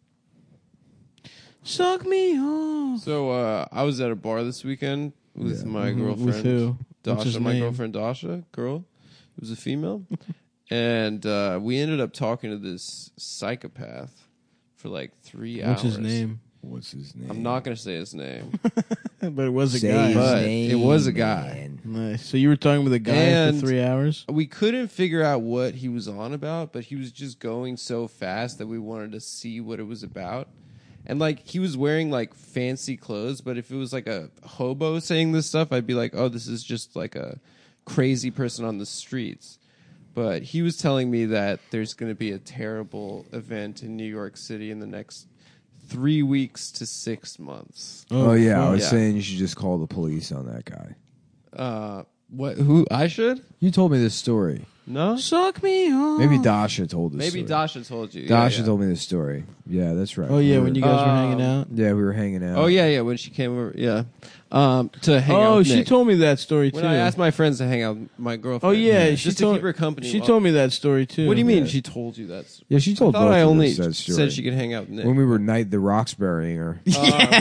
Suck me off. So uh, I was at a bar this weekend with Yeah. my Mhm. girlfriend. With who? What's his Dasha, my name? girlfriend Dasha, girl. It was a female. and uh, we ended up talking to this psychopath for like three What's hours. his name? What's his name? I'm not going to say his name. But it was a Say guy. his But name, it was a guy. man. Nice. So you were talking with a guy And- for three hours? We couldn't figure out what he was on about, but he was just going so fast that we wanted to see what it was about. And like he was wearing like fancy clothes, but if it was like a hobo saying this stuff, I'd be like, "Oh, this is just like a crazy person on the streets." But he was telling me that there's going to be a terrible event in New York City in the next three weeks to six months. Oh, yeah, I was Yeah. saying you should just call the police on that guy. Uh, what? Who? I should? You told me this story. No. Suck me off. Maybe Dasha told this Maybe story. Dasha told you. Yeah, Dasha yeah. told me this story. Yeah, that's right. Oh, yeah, We when were- you guys were Um, hanging out? Yeah, we were hanging out. Oh yeah, yeah. When she came over, yeah, um, to hang out. Oh, with she Nick. told me that story, too. When I asked my friends to hang out with my oh, girlfriend. yeah. She just told, to keep her company. She while- told me that story, too. What do you mean? Yeah. She told you that? s- Yeah, she told I thought both I of only us that story. said she could hang out with Nick. when we were night the rocks burying her. Uh,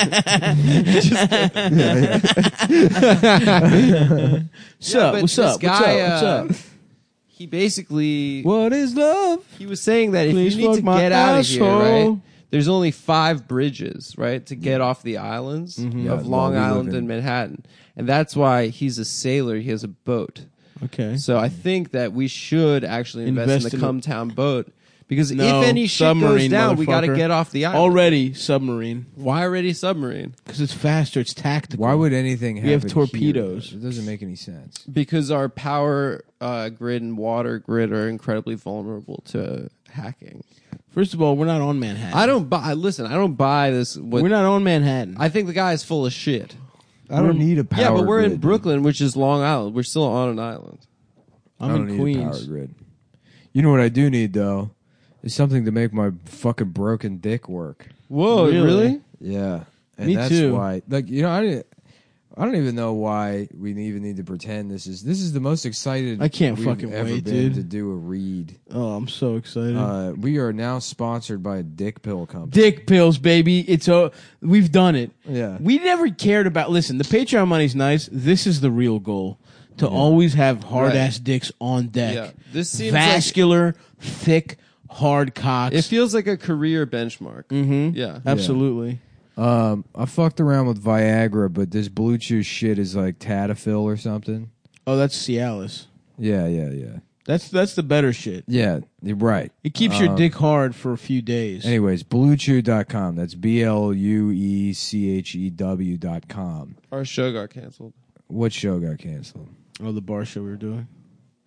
What's yeah, up? but What's this up? Guy, What's up? uh, What's up? He basically What is love? he was saying that if Please you need fuck to my get out of here, asshole. right? There's only five bridges, right, to get off the islands Yeah, of well, Long we live Island in- and Manhattan, and that's why he's a sailor. He has a boat. Okay. So I think that we should actually invest, Invest in the in a- Cumtown boat because No, if any shit goes submarine, down, we got to motherfucker. get off the island. Already submarine. Why already submarine? Because it's faster. It's tactical. Why would anything happen? We have here? torpedoes. It doesn't make any sense. Because our power uh, grid and water grid are incredibly vulnerable to hacking. First of all, we're not on Manhattan. I don't buy. Listen, I don't buy this. What, We're not on Manhattan. I think the guy is full of shit. I don't need a power yeah, but we're in grid. Brooklyn, which is Long Island. We're still on an island. I'm I don't in need a power Queens. grid. You know what I do need though? Is something to make my fucking broken dick work. Whoa, Really? really? Yeah, and Me that's too. why. Like you know, I didn't. I don't even know why we even need to pretend this is. This is the most excited I can't we've fucking ever wait, been dude. to do a read. Oh, I'm so excited. Uh, we are now sponsored by a dick pill company. Dick pills, baby. It's a. We've done it. Yeah. We never cared about. Listen, the Patreon money's nice. This is the real goal: to always have hard ass dicks on deck. Yeah. This seems like vascular, thick, hard cocks. it feels like a career benchmark. mm-hmm. Yeah. Absolutely. Um, I fucked around with Viagra, but this Blue Chew shit is like Tadafil or something. Oh, that's Cialis. Yeah, yeah, yeah, That's that's the better shit. yeah. You're right. It keeps your Um, dick hard for a few days. Anyways, blue chew dot com. That's B L U E C H E W dot com. Our show got canceled. What show got canceled? Oh, the bar show we were doing.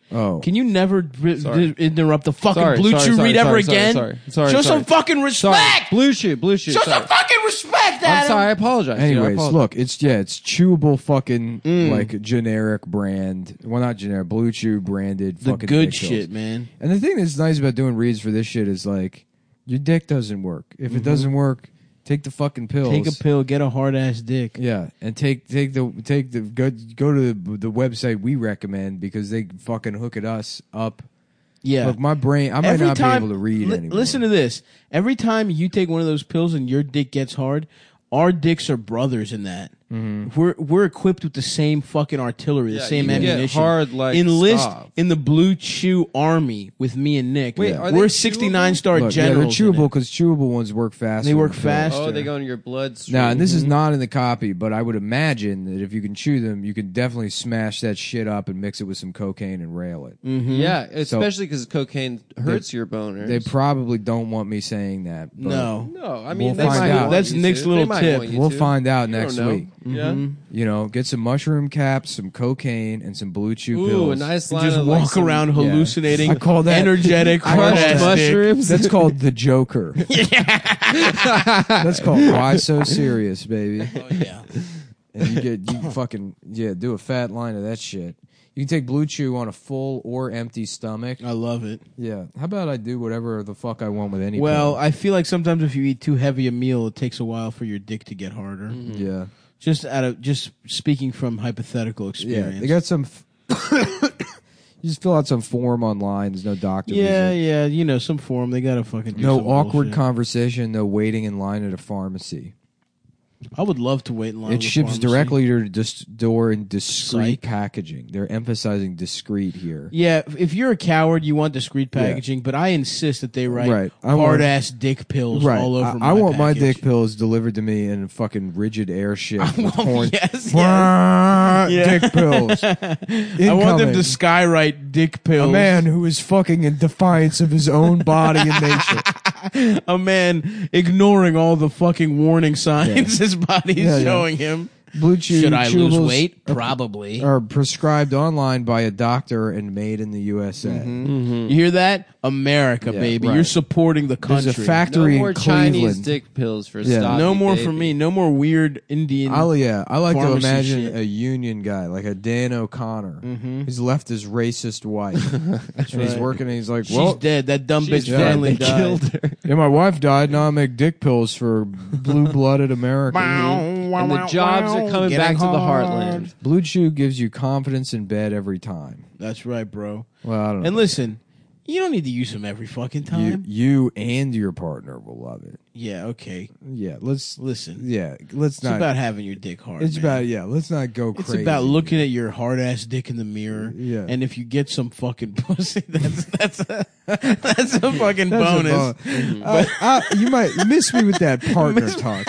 Oh. Can you never ri- Sorry. interrupt the fucking Sorry, Blue sorry, Chew sorry, read ever sorry, sorry, again? sorry, sorry, Show sorry. some fucking Sorry. respect. Blue Chew, Blue Chew. Show sorry. some fucking respect, I'm Adam. sorry. I apologize. dude, I Anyways, apologize. look, it's yeah, it's chewable fucking Mm. like generic brand. Well, not generic, Blue Chew branded The fucking good dick pills. shit, man. And the thing that's nice about doing reads for this shit is like your dick doesn't work. If it doesn't work, take the fucking pills. Take a pill, get a hard ass dick. Yeah, and take take the take the go go to the, the website we recommend because they fucking hook it us up. Yeah. Look, my brain, I might Every not time, be able to read li- anymore. Listen to this. Every time you take one of those pills and your dick gets hard, our dicks are brothers in that. Mm-hmm. We're we're equipped with the same fucking artillery, the Yeah, same you get ammunition. hard like Enlist Stav. in the Blue Chew army with me and Nick. Wait, are they we're sixty-nine star Look, yeah, they're generals. in chewable it. because chewable ones work faster. They work than pills. fast. Oh, they go in your bloodstream. Now, and this is not in the copy, but I would imagine that if you can chew them, you can definitely smash that shit up and mix it with some cocaine and rail it. Mm-hmm. Yeah, especially because cocaine hurts your boners. They probably don't want me saying that. But No. no, I mean We'll they find might out. want That's you Nick's to. little They might tip. want you We'll to. find out You don't next know. week. Yeah. You know, get some mushroom caps, some cocaine, and some Blue Chew Ooh, pills. a nice And line just of like walk some around hallucinating, I call that- energetic, I hard call ass that- dick. mushrooms. That's called the Joker. That's called Why So Serious, baby. Oh, yeah. And you get you fucking yeah, do a fat line of that shit. You can take Blue Chew on a full or empty stomach. I love it. Yeah. How about I do whatever the fuck I want with any Well, pill? I feel like sometimes if you eat too heavy a meal, it takes a while for your dick to get harder. Yeah. Just out of just speaking from hypothetical Yeah. experience. They got some f- you just fill out some form online. There's no doctor yeah, visit. yeah. You know, some form they gotta fucking do No some awkward bullshit. conversation, no waiting in line at a pharmacy. I would love to wait in line. It at a ships pharmacy. directly to your dis- door in discreet Psych. packaging. They're emphasizing discreet here. Yeah, if you're a coward, you want discreet packaging, but I insist that they write Right. I hard want- ass dick pills Right. all over I, my I want my package. dick pills delivered to me in a fucking rigid airship with Oh, horn. yes, Brrrr, Yeah. Dick pills. I want them to Incoming. skywrite dick pills. A man who is fucking in defiance of his own body and nature. a man ignoring all the fucking warning signs his body's Yeah, yeah. showing him. Blue Chew Should I lose chewables weight? Probably. Are prescribed online by a doctor and made in the U S A. You hear that? America, Yeah, baby. right. You're supporting the There's country. a factory No more in Chinese Cleveland. dick pills for Yeah. stocky no more baby. for me. No more weird Indian. I'll, yeah, I like to Pharmacy imagine shit. a union guy like a Dan O'Connor. Mhm. He's left his racist wife. and he's right. working and he's like, She's well, dead. That dumb She's bitch dead. finally They died. killed her. yeah, my wife died. Now I make dick pills for blue-blooded America. And the jobs are coming Getting back to the hard. heartland. Blue Chew gives you confidence in bed every time. That's right, bro. Well, I don't know. And listen, you don't need to use them every fucking you, time. you and your partner will love it. Yeah, okay. Yeah, let's. Listen, Yeah, let's it's not. about having your dick hard. it's man. about yeah. Let's not go It's crazy. about looking at your hard ass dick in the mirror. Yeah. And if you get some fucking pussy, that's that's a, that's a fucking That's a bonus. bon- Uh, uh, you might miss me with that partner talk.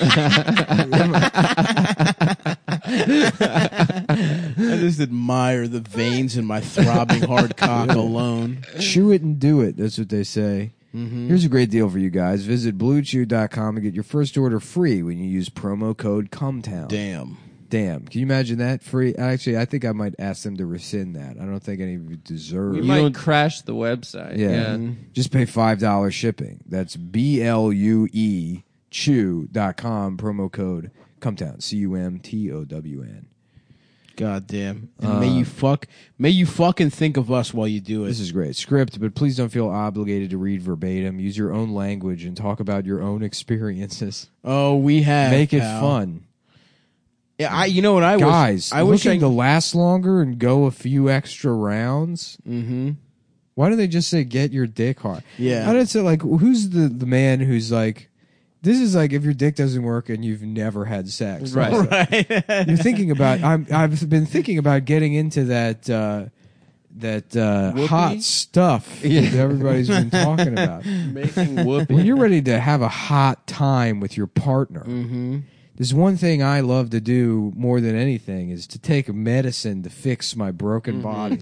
I just admire the veins in my throbbing hard cock alone. Chew it and do it. That's what they say. Mm-hmm. Here's a great deal for you guys. Visit blue chew dot com and get your first order free when you use promo code CUMTOWN. Damn. Damn. Can you imagine that? Free? Actually, I think I might ask them to rescind that. I don't think any of you deserve We it. You might don't- crash the website. Yeah. Yeah. Just pay five dollars shipping. That's B L U E chew dot com, promo code CUMTOWN. C U M T O W N. God damn. And Uh, may you fuck may you fucking think of us while you do it. This is great. Script, but please don't feel obligated to read verbatim. Use your own language and talk about your own experiences. oh, we have Make it pal. fun. Yeah, I you know what I Guys, wish I wish looking I to last longer and go a few extra rounds. mm-hmm. Why do they just say get your dick hard? Yeah. I don't say like who's the, the man who's like this is like if your dick doesn't work and you've never had sex. Right. Right. You're thinking about I'm I've been thinking about getting into that uh that uh Whoopee? hot stuff Yeah. that everybody's been talking about. Making whoopee. When you're ready to have a hot time with your partner, mm-hmm. there's one thing I love to do more than anything is to take medicine to fix my broken body.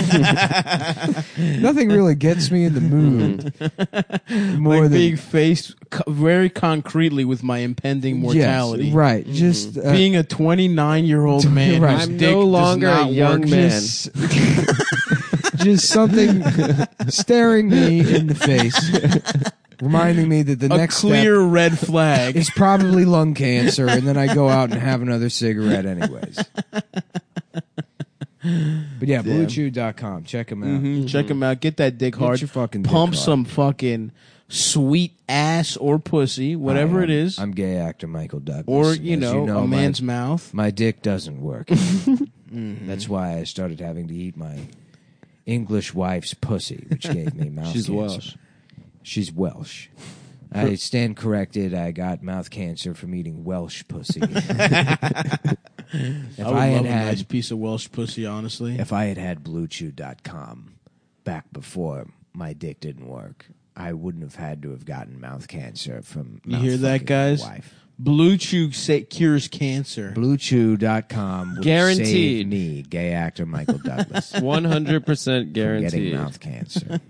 Nothing really gets me in the mood more Like than being faced co- very concretely with my impending mortality. Yes, right. Just uh, Being a twenty-nine year old man Right. whose I'm dick no does longer a not young work. man. just- just something staring me in the face, reminding me that the A next clear step red flag. is probably lung cancer, and then I go out and have another cigarette anyways. But yeah, blue chew dot com. Check them out. Mhm. Check them out. Get that dick Get hard. your fucking dick Pump hard. some fucking sweet ass or pussy, whatever I it am- is. I'm gay actor Michael Douglas. or, and you as know, a my- man's mouth. My dick doesn't work. Mm-hmm. That's why I started having to eat my English wife's pussy, which gave me mouth She's cancer. Welsh. She's Welsh. I stand corrected. I got mouth cancer from eating Welsh pussy. if I would I had love a had, nice piece of Welsh pussy, honestly. if I had had blue chew dot com back before my dick didn't work, I wouldn't have had to have gotten mouth cancer from. You mouth hear that, fucking guys? my wife. Blue Chew sa- cures cancer. blue chew dot com would Guaranteed. save me, gay actor Michael Douglas, One hundred percent from guaranteed. getting mouth cancer.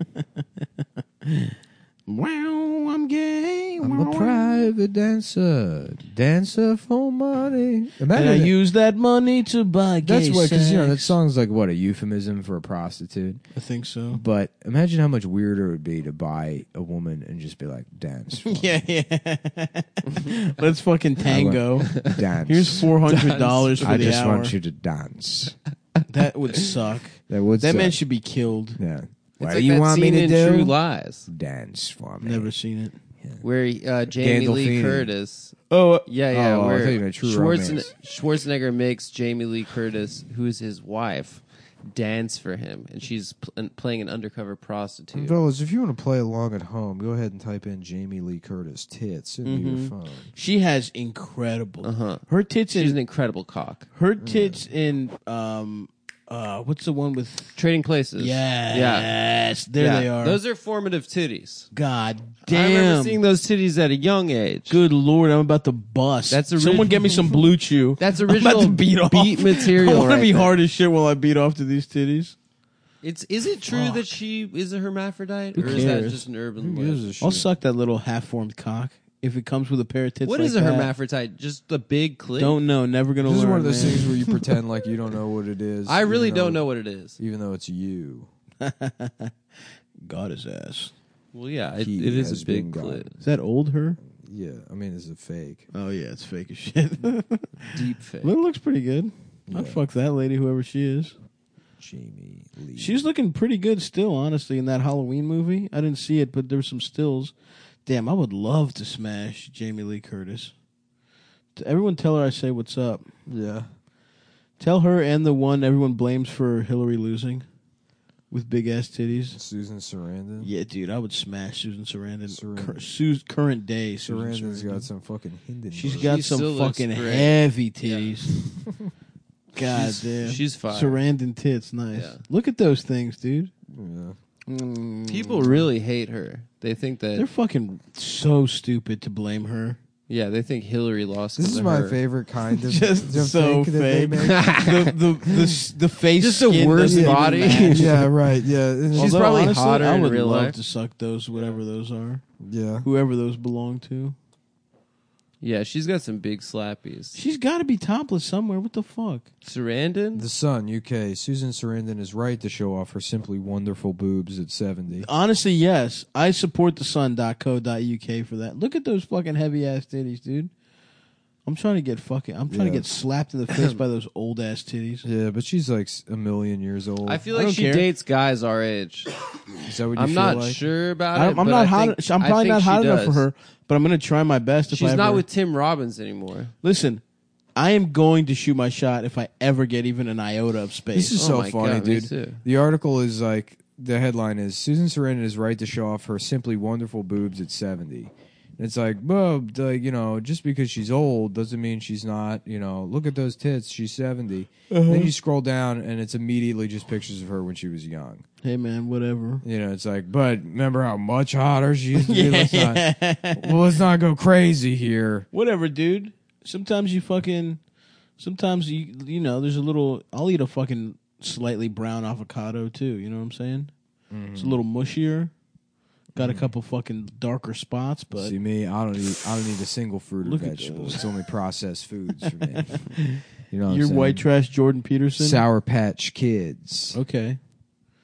Wow, I'm gay. I'm Wow, a wow. private dancer, dancer for money. And I Imagine that- use that money to buy gay that's what, because you know that sex. song's like what, a euphemism for a prostitute. I think so. But imagine how much weirder it would be to buy a woman and just be like, dance, for me. Yeah, yeah. Let's fucking tango. dance. Here's four hundred dollars for I the just hour. want you to dance. That would suck. That would That suck. man should be killed. Yeah. It's What like do you that want me scene to in do? True Lies, Dance for me. Never seen it. where uh, Jamie Lee Gandolfini. Curtis. Oh, Yeah, yeah. Oh, I where thought you meant True Schwarzen- Romance. Schwarzenegger makes Jamie Lee Curtis, who is his wife, dance for him, and she's pl- playing an undercover prostitute. Fellas, if you want to play along at home, go ahead and type in Jamie Lee Curtis tits into Mm-hmm. your phone. she has incredible. Uh-huh. Her tits She's in an incredible cock. her tits in um uh what's the one with Trading Places. yes Yeah. there Yeah. they are. Those are formative titties. God I remember damn. seeing those titties at a young age. Good Lord, I'm about to bust. That's ori- Someone get me some Blue Chew. That's I'm original about to beat off. beat material I want to right be there. hard as shit while I beat off to these titties. It's is it true Fuck. that she is a hermaphrophite, Who or is that cares? just an urban Who myth? gives a shit? I'll suck that little half-formed cock if it comes with a pair of tits. What like is a that. hermaphrodite? Just a big clit? Don't know. Never gonna This is learn. one of those man. things where you pretend like you don't know what it is. I really even don't though- know what it is. Even though it's you. God his ass. Well, yeah, it, He it is has a big been clit. God. Is that old her? Yeah, I mean, it's a fake. Oh yeah, it's fake as shit. Well, Deep fake. it looks pretty good. I'd Yeah. fuck that lady, whoever she is. Jamie Lee. She's looking pretty good still, honestly, in that Halloween movie. I didn't see it, but there were some stills. Damn, I would love to smash Jamie Lee Curtis. To everyone tell her I say what's up. Yeah. Tell her and the one everyone blames for Hillary losing with big ass titties. Susan Sarandon. Yeah, dude, I would smash Susan Sarandon. Sarandon. Cur- Su- current day Susan Sarandon's Sarandon. got some fucking Hindenburg. She's got She some still looks fucking great. heavy titties. God She's- damn. she's fire. Sarandon tits, nice. Yeah. Look at those things, dude. Yeah. Mm. People really hate her. They think that They're fucking so stupid to blame her. yeah, they think Hillary lost. This 'cause is of my her. favorite kind of, Just of so fake that they fake. make. the, the the s- the face, Just a skin worse doesn't even body. match. yeah, right. Yeah. And She's Although, probably honestly, hotter I in would real love life. to suck those, whatever those are, yeah. whoever those belong to. Yeah, she's got some big slappies. She's got to be topless somewhere. What the fuck? Sarandon? The Sun, U K. Susan Sarandon is right to show off her simply wonderful boobs at seventy. Honestly, yes. I support the sun dot co dot U K for that. Look at those fucking heavy ass titties, dude. I'm trying to get fucking. I'm trying to Yeah. get slapped in the face by those old ass titties. Yeah, but she's like a million years old. I feel I like don't she care. dates guys our age. Is that what you I'm feel not like? sure about it. I'm, I'm but not I hot. think- I'm I probably think not she hot enough for does. her, but I'm gonna try my best. If She's I not ever- with Tim Robbins anymore. Listen, I am going to shoot my shot if I ever get even an iota of space. This is Oh so my funny, God, me dude. too. The article is like, the headline is Susan Sarandon is right to show off her simply wonderful boobs at seventy. And it's like, well, like, you know, just because she's old doesn't mean she's not, you know, look at those tits, she's seventy. Then you scroll down and it's immediately just pictures of her when she was young. Hey man, whatever. You know, it's like, but remember how much hotter she used to be? Let's not, well, let's not go crazy here. Whatever, dude. Sometimes you fucking. Sometimes you you know there's a little. I'll eat a fucking slightly brown avocado too. You know what I'm saying? It's a little mushier. Got a couple fucking darker spots, but See me, I don't eat. I don't eat a single fruit or Look at vegetable. those. It's only processed foods for me. You know, what I'm you're saying? white trash Jordan Peterson. Sour Patch Kids. Okay.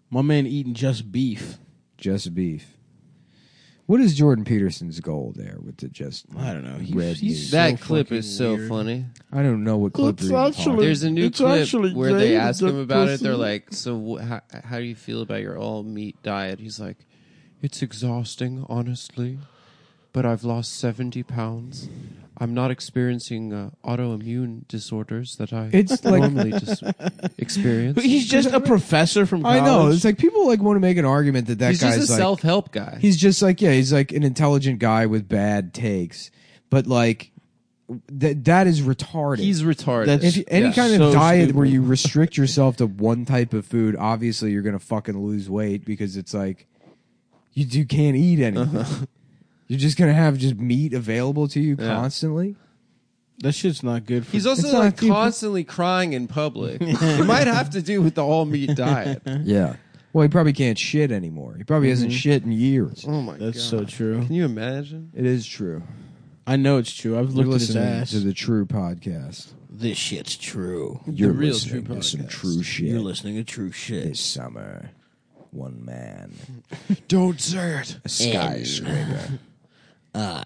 My man eating just beef. Just beef. What is Jordan Peterson's goal there with the just I don't know. He's, red he's meat? That so clip fucking is so weird. funny. I don't know what clip It's you're even actually- talking. There's a new It's clip actually where they Jay, ask the him about it. person- They're like, "So, wh- how, how do you feel about your all meat diet?" He's like, "It's exhausting, honestly, but I've lost seventy pounds. I'm not experiencing uh, autoimmune disorders that I It's like- normally just experience." But he's just a professor from college. I know. It's like people like want to make an argument that that he's guy's just a like self-help guy. he's just like yeah, he's like an intelligent guy with bad takes, but like that that is retarded. He's retarded. That's- if you, any yeah. kind of so diet stupid. where you restrict yourself to one type of food, obviously you're gonna fucking lose weight because it's like you you can't eat anything. Uh-huh. You're just gonna have just meat available to you Yeah. constantly. that shit's not good for He's also It's not like people- constantly crying in public. It might have to do with the all meat diet. Yeah. Well, he probably can't shit anymore. He probably hasn't shit in years. Oh my That's god, so true. Can you imagine? It is true. I know it's true. I've You're looked at his listening ass. to the True Podcast. This shit's true. You're real listening True to some Podcast. true shit. You're listening to true shit. This summer, one man, Don't say it. a skyscraper. I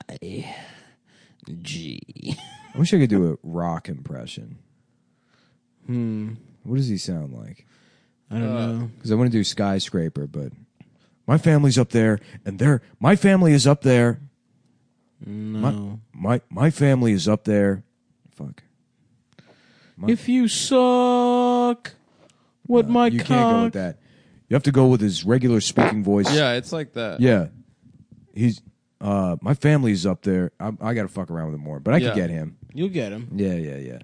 G. I wish I could do a rock impression. Hmm. What does he sound like? I don't Uh, know. Because I want to do skyscraper, but my family's up there, and they're my family is up there. No. My my family is up there. Fuck. My- If you suck, what my you cock? can't go with that. You have to go with his regular speaking voice. Yeah, it's like that. Yeah. He's uh my family's up there. I, I got to fuck around with him more, but I Yeah. could get him. You'll get him. Yeah, yeah, yeah.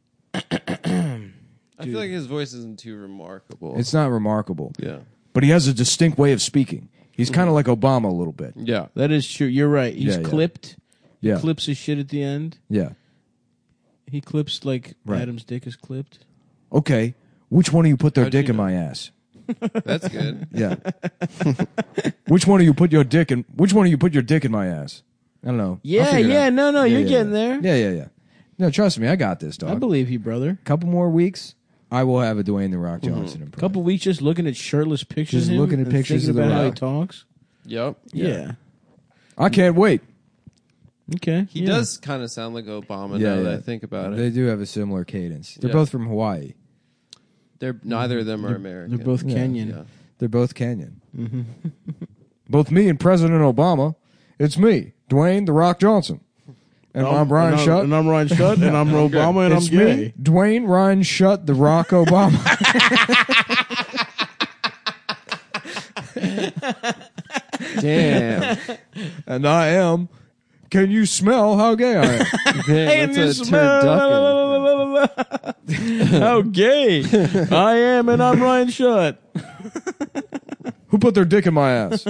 I feel like his voice isn't too remarkable. It's not remarkable, yeah, but he has a distinct way of speaking. He's kind of like Obama a little bit. yeah. That is true. You're right. He's Yeah, yeah. clipped. Yeah. He clips his shit at the end. Yeah. He clips like Right. Adam's dick is clipped. Okay. Which one of you put their How'd dick you in know? my ass? That's good. Yeah. Which one of you put your dick in? Which one of you put your dick in my ass? I don't know. I'll Yeah, figure it yeah. out. No, no. Yeah, you're yeah, getting yeah. there. Yeah, yeah, yeah. No, trust me, I got this, dog. I believe you, brother. Couple more weeks, I will have a Dwayne the Rock Johnson impression. Couple weeks just looking at shirtless pictures. Just of him looking at and pictures thinking of The about how he Rock. talks. Yep. Yeah. I can't wait. Okay. He yeah. does kind of sound like Obama Yeah, now that yeah. I think about They it. do have a similar cadence. They're Yeah. both from Hawaii. They're neither of them are American. They're both Yeah. Kenyan. Yeah. They're both Kenyan. Both me and President Obama. It's me, Dwayne the Rock Johnson, and I'm Ryan and Shutt. And I'm Ryan Shutt, and I'm Obama, and It's I'm gay. me, Dwayne Ryan Shutt, the Rock Obama. Damn. And I am. Can you smell how gay I am? Damn, that's a turducken. How gay I am, and I'm Ryan Shutt. Who put their dick in my ass?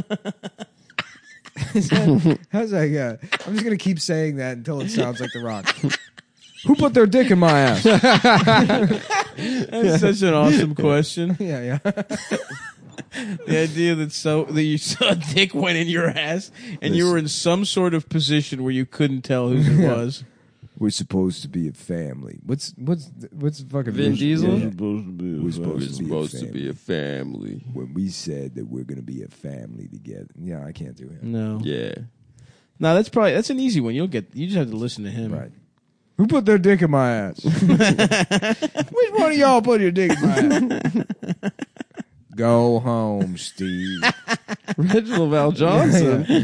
How's that? Yeah, I'm just gonna keep saying that until it sounds like The Rock. Who put their dick in my ass? That's such an awesome question. Yeah, yeah. The idea that so that you saw a dick went in your ass, and you were in some sort of position where you couldn't tell whose it Yeah. was. We're supposed to be a family. What's what's what's fucking Vin Diesel? Yeah. Supposed to be. We're supposed, to, be, a to be family. a family. When we said that we're gonna be a family together. Yeah, I can't do him. No, Yeah. no, that's probably that's an easy one. You'll get. You just have to listen to him. Right. Who put their dick in my ass? Which one of y'all put your dick in my ass? Go home, Steve. Reginald Val Johnson.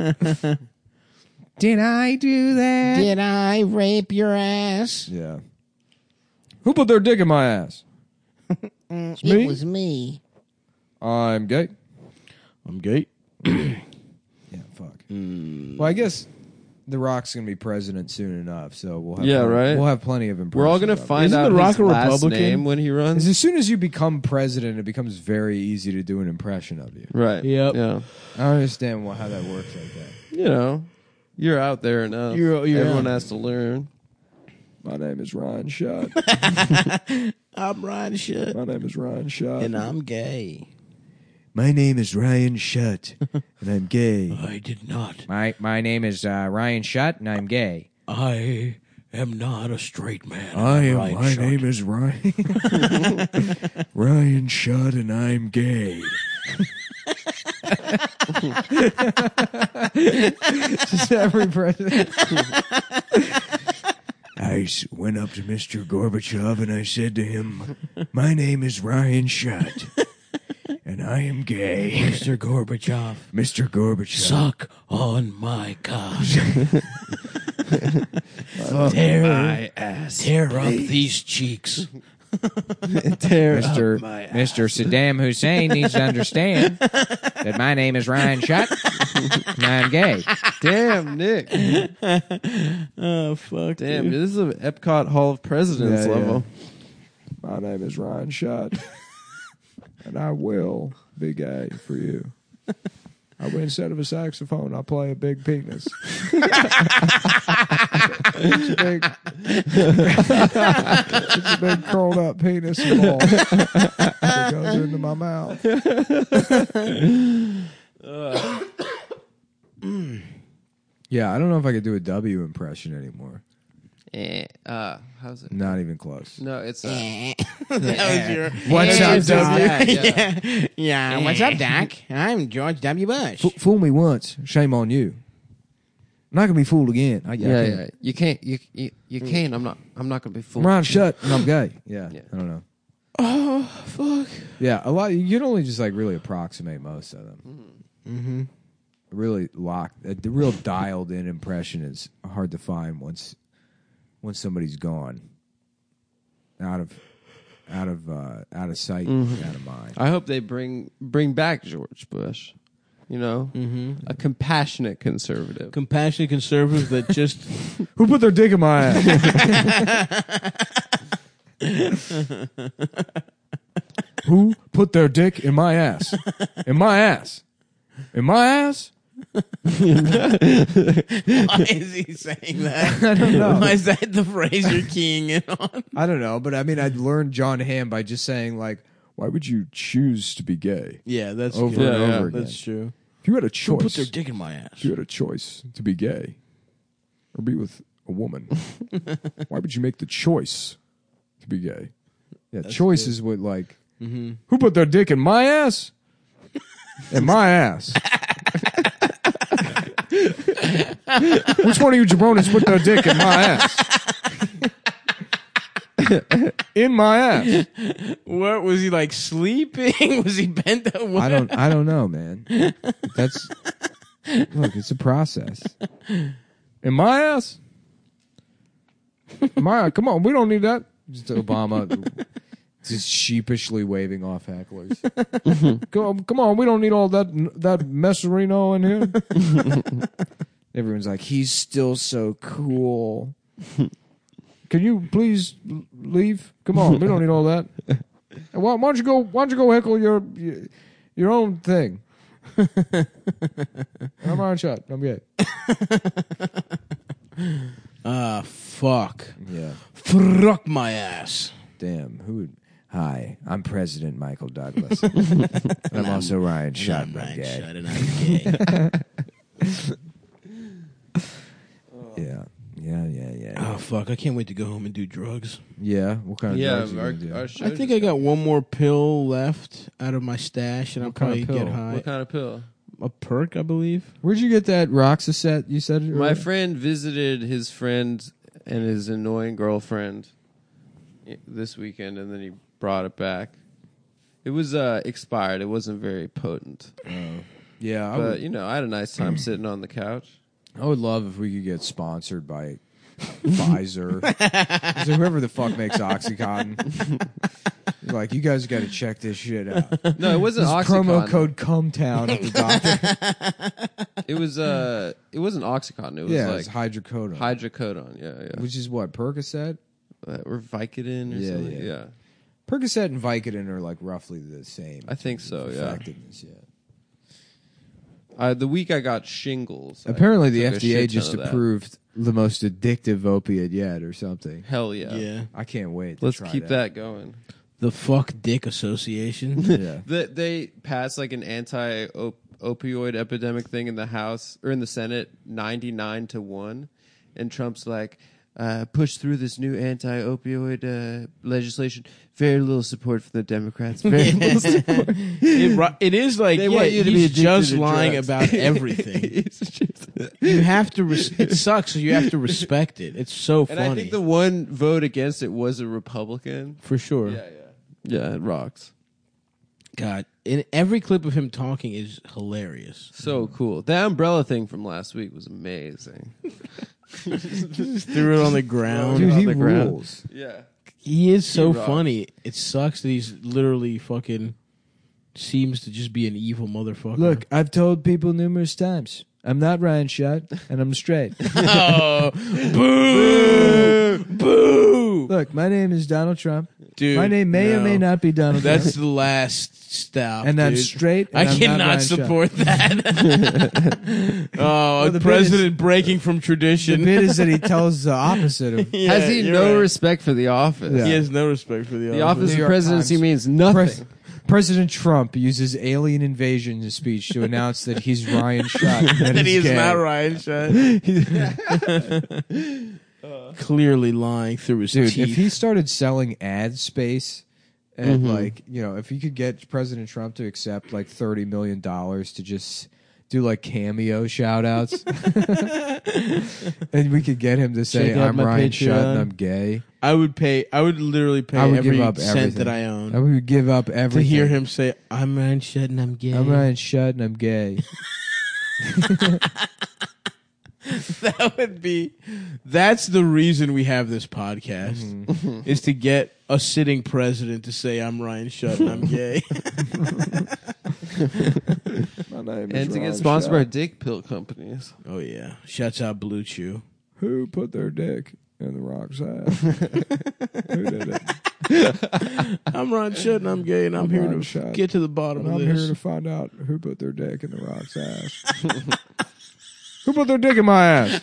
Did I do that? Did I rape your ass? Yeah. Who put their dick in my ass? It's me. It was me. I'm gay. I'm gay. Yeah, fuck. Well, I guess The Rock's gonna be president soon enough, so we'll have Yeah, plenty, right? We'll have plenty of impressions. We're all gonna of him. find Isn't out The Rock his a last Republican? name when he runs. 'Cause as soon as you become president, it becomes very easy to do an impression of you. Right. Yep. Yeah. I don't understand wha- how that works like that. You know, you're out there enough. You're- you're Everyone out. has to learn. My name is Ryan Shutt. I'm Ryan Shutt, My name is Ryan Shutt. and I'm gay. My name is Ryan Shutt, and I'm gay. I did not. My my name is uh, Ryan Shutt, and I'm gay. I am not a straight man. I I'm am. Ryan My Shutt. name is Ryan. Ryan Shutt, and I'm gay. Just every president. I s- went up to Mister Gorbachev and I said to him, "My name is Ryan Shutt, and I am gay." Mister Gorbachev, Mister Gorbachev. suck on my cock. Fuck tear, my ass. tear up these cheeks. Mister Mister Saddam Hussein needs to understand that my name is Ryan Shutt, and I'm gay. Damn, Nick. Oh fuck! Damn, dude. this is an Epcot Hall of Presidents Yeah, yeah. level. My name is Ryan Shutt, and I will be gay for you. I will, instead of a saxophone, I play a big penis. It's a big, it's a big curled up penis ball that goes into my mouth. Yeah, I don't know if I could do a W impression anymore. Eh, uh, how's it? Not even close. No, it's uh, That was your. What's up, Doc? yeah, yeah. yeah, yeah. What's up, Doc? I'm George W. Bush. F- fool me once, shame on you. I'm not gonna be fooled again. I, I yeah, can't. yeah. You can't. You you, you can't. I'm not. I'm not gonna be I'm fooled. Ryan Shutt, and I'm gay. Yeah, Yeah. I don't know. Oh fuck! Yeah, a lot. You can only just like really approximate most of them. Mm-hmm. Really locked. uh, The real dialed in impression is hard to find once once somebody's gone out of out of uh, out of sight, Mhm. out of mind. I hope they bring bring back George Bush. You know, Mm-hmm. a compassionate conservative. Compassionate conservative that just Who put their dick in my ass? Who put their dick in my ass? In my ass? In my ass? why is he saying that? I don't know. Why is that the phrase you're keying in on? I don't know, but I mean, I'd learned John Hamm by just saying, like, why would you choose to be gay? Yeah, that's Over good. and Yeah, over yeah, again. That's true. If you had a Who choice, put their dick in my ass? if you had a choice to be gay or be with a woman, why would you make the choice to be gay? Yeah, That's choice good. is what, like, Mm-hmm. who put their dick in my ass? In my ass. Which one of you jabronis put their dick in my ass? In my ass. What was he like sleeping? Was he bent over? I don't. I don't know, man. That's look. It's a process. In my ass. My come on. We don't need that. Just Obama, just sheepishly waving off hecklers. come, on, come on. We don't need all that that messerino in here. Everyone's like, he's still so cool. Can you please l- leave? Come on. We don't need all that. Why, why don't you go? Why don't you go heckle your your own thing? I'm Ryan Shutt. I'm gay. Ah, fuck. Yeah. Fuck my ass. Damn. Who would? Hi, I'm President Michael Douglas. and I'm also Ryan Shutt. I'm but I'm Ryan gay. Shutt and I'm gay. Yeah. Yeah. Yeah. Yeah. Oh fuck! I can't wait to go home and do drugs. Yeah. What kind of Yeah, drugs are you our, gonna do? our show I think just I got one more pill left out of my stash, and I'll What kind of probably get pill? high. What kind of pill? A perk, I believe. Where'd you get that Roxaset? You said it My earlier? friend visited his friend and his annoying girlfriend this weekend, and then he brought it back. It was uh, expired. It wasn't very potent. Oh. Yeah. I But, would, you know, I had a nice time sitting on the couch. I would love if we could get sponsored by Pfizer. So whoever the fuck makes OxyContin. Like, you guys got to check this shit out. No, it wasn't This Oxycontin. promo code Cumtown at the doctor. It was uh, it wasn't Oxycontin. It was yeah, like it's hydrocodone. hydrocodone. Yeah, yeah. Which is what, Percocet? Uh, or Vicodin or Yeah, something. yeah. Yeah. Percocet and Vicodin are like roughly the same. I think so, yeah. Effectiveness, yeah. Uh, the week I got shingles. I Apparently, the took a F D A shit ton just of that. approved the most addictive opiate yet, or something. Hell yeah. Yeah. I can't wait. To Let's try keep that going. The Fuck Dick Association. Yeah. The, they passed like an anti-opioid epidemic thing in the House or in the Senate, ninety-nine to one, and Trump's like, uh, push through this new anti-opioid uh, legislation. Very little support for the Democrats. Very little support. it, ri- it is like They yeah, want you to be he's addicted just to lying drugs. about everything. It's just- You have to. Res- it sucks. So you have to respect it. It's so and funny I think the one vote against it was a Republican. for sure. Yeah, yeah, yeah. It rocks. God, in every clip of him talking is hilarious. So cool. That umbrella thing from last week was amazing. Just threw it on the ground. Dude, on he the ground. rules. Yeah. He is so He rocks. funny. It sucks that he's literally fucking seems to just be an evil motherfucker. Look, I've told people numerous times, I'm not Ryan Shutt, and I'm straight. oh, boo, boo, Look, my name is Donald Trump. dude. My name may no. or may not be Donald That's Trump. the last stop, And I'm dude. straight. And I I'm not cannot Ryan Shutt. support that. oh, the a bit president breaking from The tradition. bit is that he tells the opposite of. Yeah, Has he you're no right. respect for the office? Yeah. He has no respect for the, The office New of York presidency Times. means nothing. Pres- President Trump uses alien invasion speech to announce that he's Ryan Shutt. and that he he's is gay. not Ryan Shutt. Clearly lying through his Dude, teeth. if he started selling ad space, and Mhm. like you know, if he could get President Trump to accept like thirty million dollars to just do like cameo shout outs, and we could get him to say, Check out "I'm my Ryan Shutt Patreon. and I'm gay," I would pay. I would literally pay I would every give up cent everything. that I own I would give up to everything hear him say, "I'm Ryan Shutt and I'm gay." I'm Ryan Shutt and I'm gay. That would be. That's the reason we have this podcast Mm-hmm. is to get a sitting president to say, "I'm Ryan Shutt and I'm gay." My name And to get sponsored by dick pill companies. oh yeah, shouts out Blue Chew. Who put their dick in the rock's ass? Who did it? I'm Ryan Shutt and I'm gay, and I'm, I'm here Ryan to Shutt. get to the bottom And of I'm this. here to find out who put their dick in the rock's ass. Who put their dick in my ass?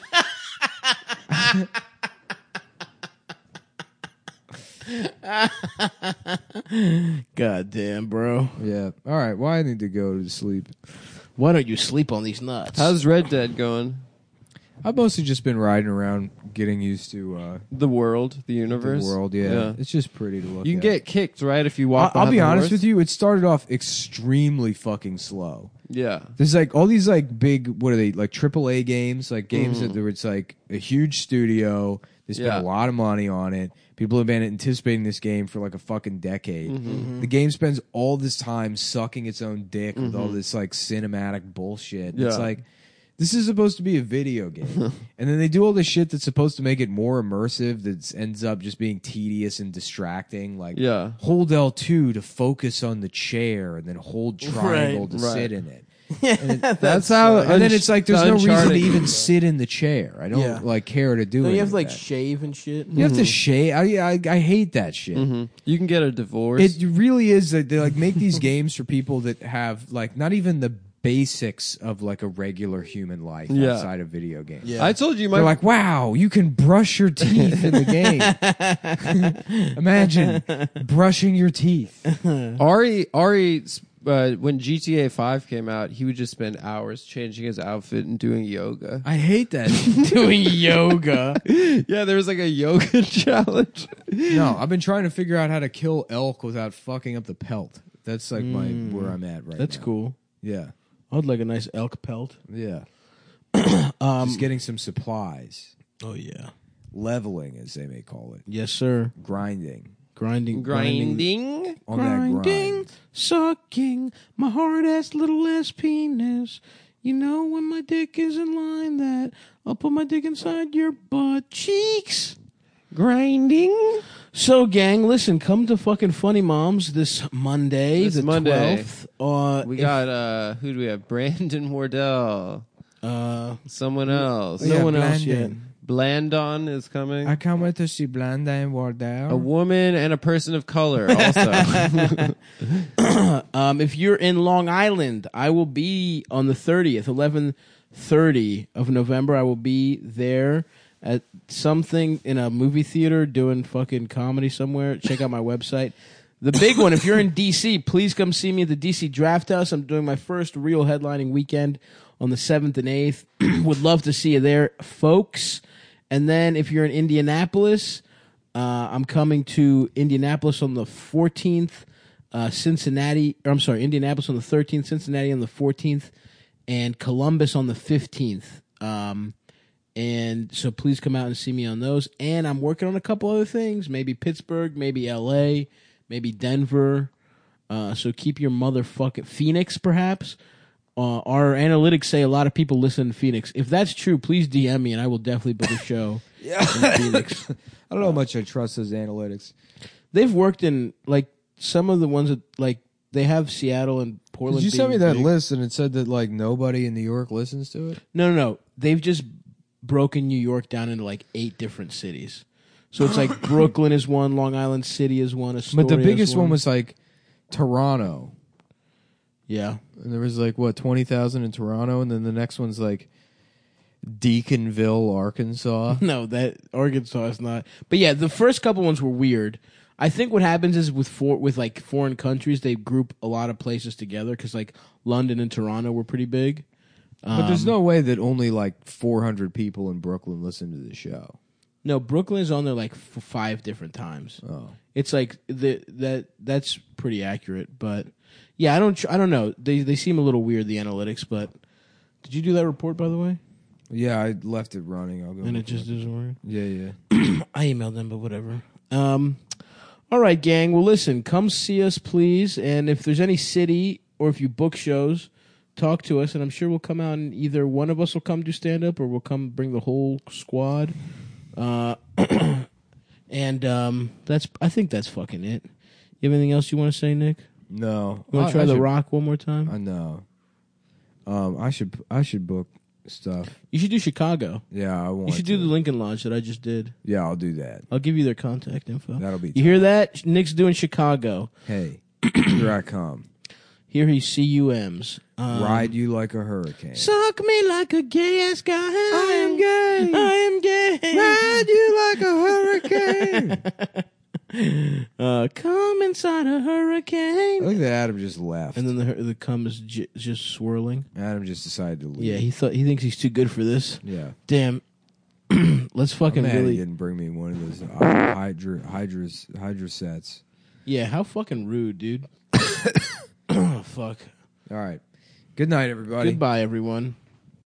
God damn, bro. Yeah. All right. Well, I need to go to sleep. Why don't you sleep on these nuts? How's Red Dead going? I've mostly just been riding around, getting used to uh, The world, the universe, the world. Yeah. Yeah. It's just pretty to look. You can at. get kicked, right, if you I- walk. I'll behind be the honest horse? with you. It started off extremely fucking slow. Yeah. There's like all these like big, what are they, like triple A games, like games Mhm. that there it's like a huge studio. They spent Yeah. a lot of money on it. People have been anticipating this game for like a fucking decade. Mhm. The game spends all this time sucking its own dick with all Mhm. this like cinematic bullshit. Yeah. It's like this is supposed to be a video game, and then they do all this shit that's supposed to make it more immersive. That ends up just being tedious and distracting. Like Yeah. hold L two to focus on the chair, and then hold triangle Right, to right. sit in it. That's how. And then it's like there's the no reason to Uncharted- even sit in the chair. I don't Yeah. like care to do Don't it. you have to like shave and shit? you have to shave. I, I I hate that shit. Mhm. You can get a divorce. It really is that they like make these games for people that have like not even the basics of like a regular human life Yeah. outside of video games. Yeah. I told you my They're like, wow, you can brush your teeth in the game. Imagine brushing your teeth. Ari Ari uh, when G T A five came out, he would just spend hours changing his outfit and doing yoga. I hate that. Doing yoga. Yeah, there was like a yoga challenge. No, I've been trying to figure out how to kill elk without fucking up the pelt. That's like my where I'm at right That's now. cool. Yeah. I would like a nice elk pelt. Yeah. Um, Just getting some supplies. oh yeah. Leveling, as they may call it. Yes, sir. Grinding. Grinding, Grinding. On that grinding, grind. sucking my hard ass little ass penis. You know when my dick is in line, that I'll put my dick inside your butt cheeks. Grinding. So, gang, listen, come to fucking Funny Moms this Monday, This the Monday. twelfth. Uh, We if- got uh who do we have? Brandon Wardell. uh, Someone else. no Yeah, one else yet. Blandon. Blandon is coming. I can't wait to see Blanda and Wardell. A woman and a person of color also. Um, if you're in Long Island, I will be on the thirtieth, eleven thirty of November. I will be there at something in a movie theater doing fucking comedy somewhere. Check out my website. The big one, if you're in D C, please come see me at the D C Draft House. I'm doing my first real headlining weekend on the seventh and eighth. Would love to see you there, folks. And then if you're in Indianapolis, uh, I'm coming to Indianapolis on the fourteenth, uh, Cincinnati, or I'm sorry, Indianapolis on the thirteenth, Cincinnati on the fourteenth, and Columbus on the fifteenth. Um, and so please come out and see me on those. And I'm working on a couple other things, maybe Pittsburgh, maybe L A, maybe Denver. Uh, so keep your motherfucking Phoenix, perhaps. Uh, our analytics say a lot of people listen to Phoenix. If that's true, please D M me and I will definitely book a show in Phoenix. I don't know how much I trust those analytics. They've worked in like some of the ones that like they have Seattle and Portland. Did you send me being that big. list and it said that like nobody in New York listens to it? No, no, no. They've just broken New York down into like eight different cities. So it's like Brooklyn is one, Long Island City is one, Astoria But the is biggest one one was like Toronto. yeah. And there was like, what, twenty thousand in Toronto? And then the next one's like Deaconville, Arkansas. No, that Arkansas is not. But yeah, the first couple ones were weird. I think what happens is with for, with like foreign countries, they group a lot of places together because like London and Toronto were pretty big. But there's Um, no way that only like four hundred people in Brooklyn listen to the show. no. Brooklyn is on there like f- five different times. Oh. It's like the that that's pretty accurate. But yeah, I don't tr- I don't know. They they seem a little weird, the analytics. But did you do that report by the way? Yeah, I left it running. I'll go. And it look just at doesn't work. Yeah, yeah. I emailed them, but whatever. Um, all right, gang. Well, listen, come see us, please. And if there's any city or if you book shows, talk to us, and I'm sure we'll come out and either one of us will come do stand up or we'll come bring the whole squad. Uh, and um, that's I think that's fucking it. You have anything else you want to say, Nick? No. You want I- to try I the should- Rock one more time? I know. Um, I should I should book stuff. You should do Chicago. Yeah, I want. You should to. do the Lincoln Lodge that I just did. Yeah, I'll do that. I'll give you their contact info. That'll be. You hear that? Nick's doing Chicago. Hey, here I come. Here he C U Ms. Um, Ride you like a hurricane. Suck me like a gay ass guy. I am gay. I am gay. Ride you like a hurricane. Uh, come inside a hurricane. Look at that. Adam just left. And then the the cum is j- just swirling. Adam just decided to leave. Yeah, he thought he thinks he's too good for this. Yeah. Damn. Let's fucking I'm mad really. he didn't bring me one of those uh, hydra hydras hydra sets. Yeah, how fucking rude, dude. Oh, fuck. All right. Good night, everybody. Goodbye, everyone.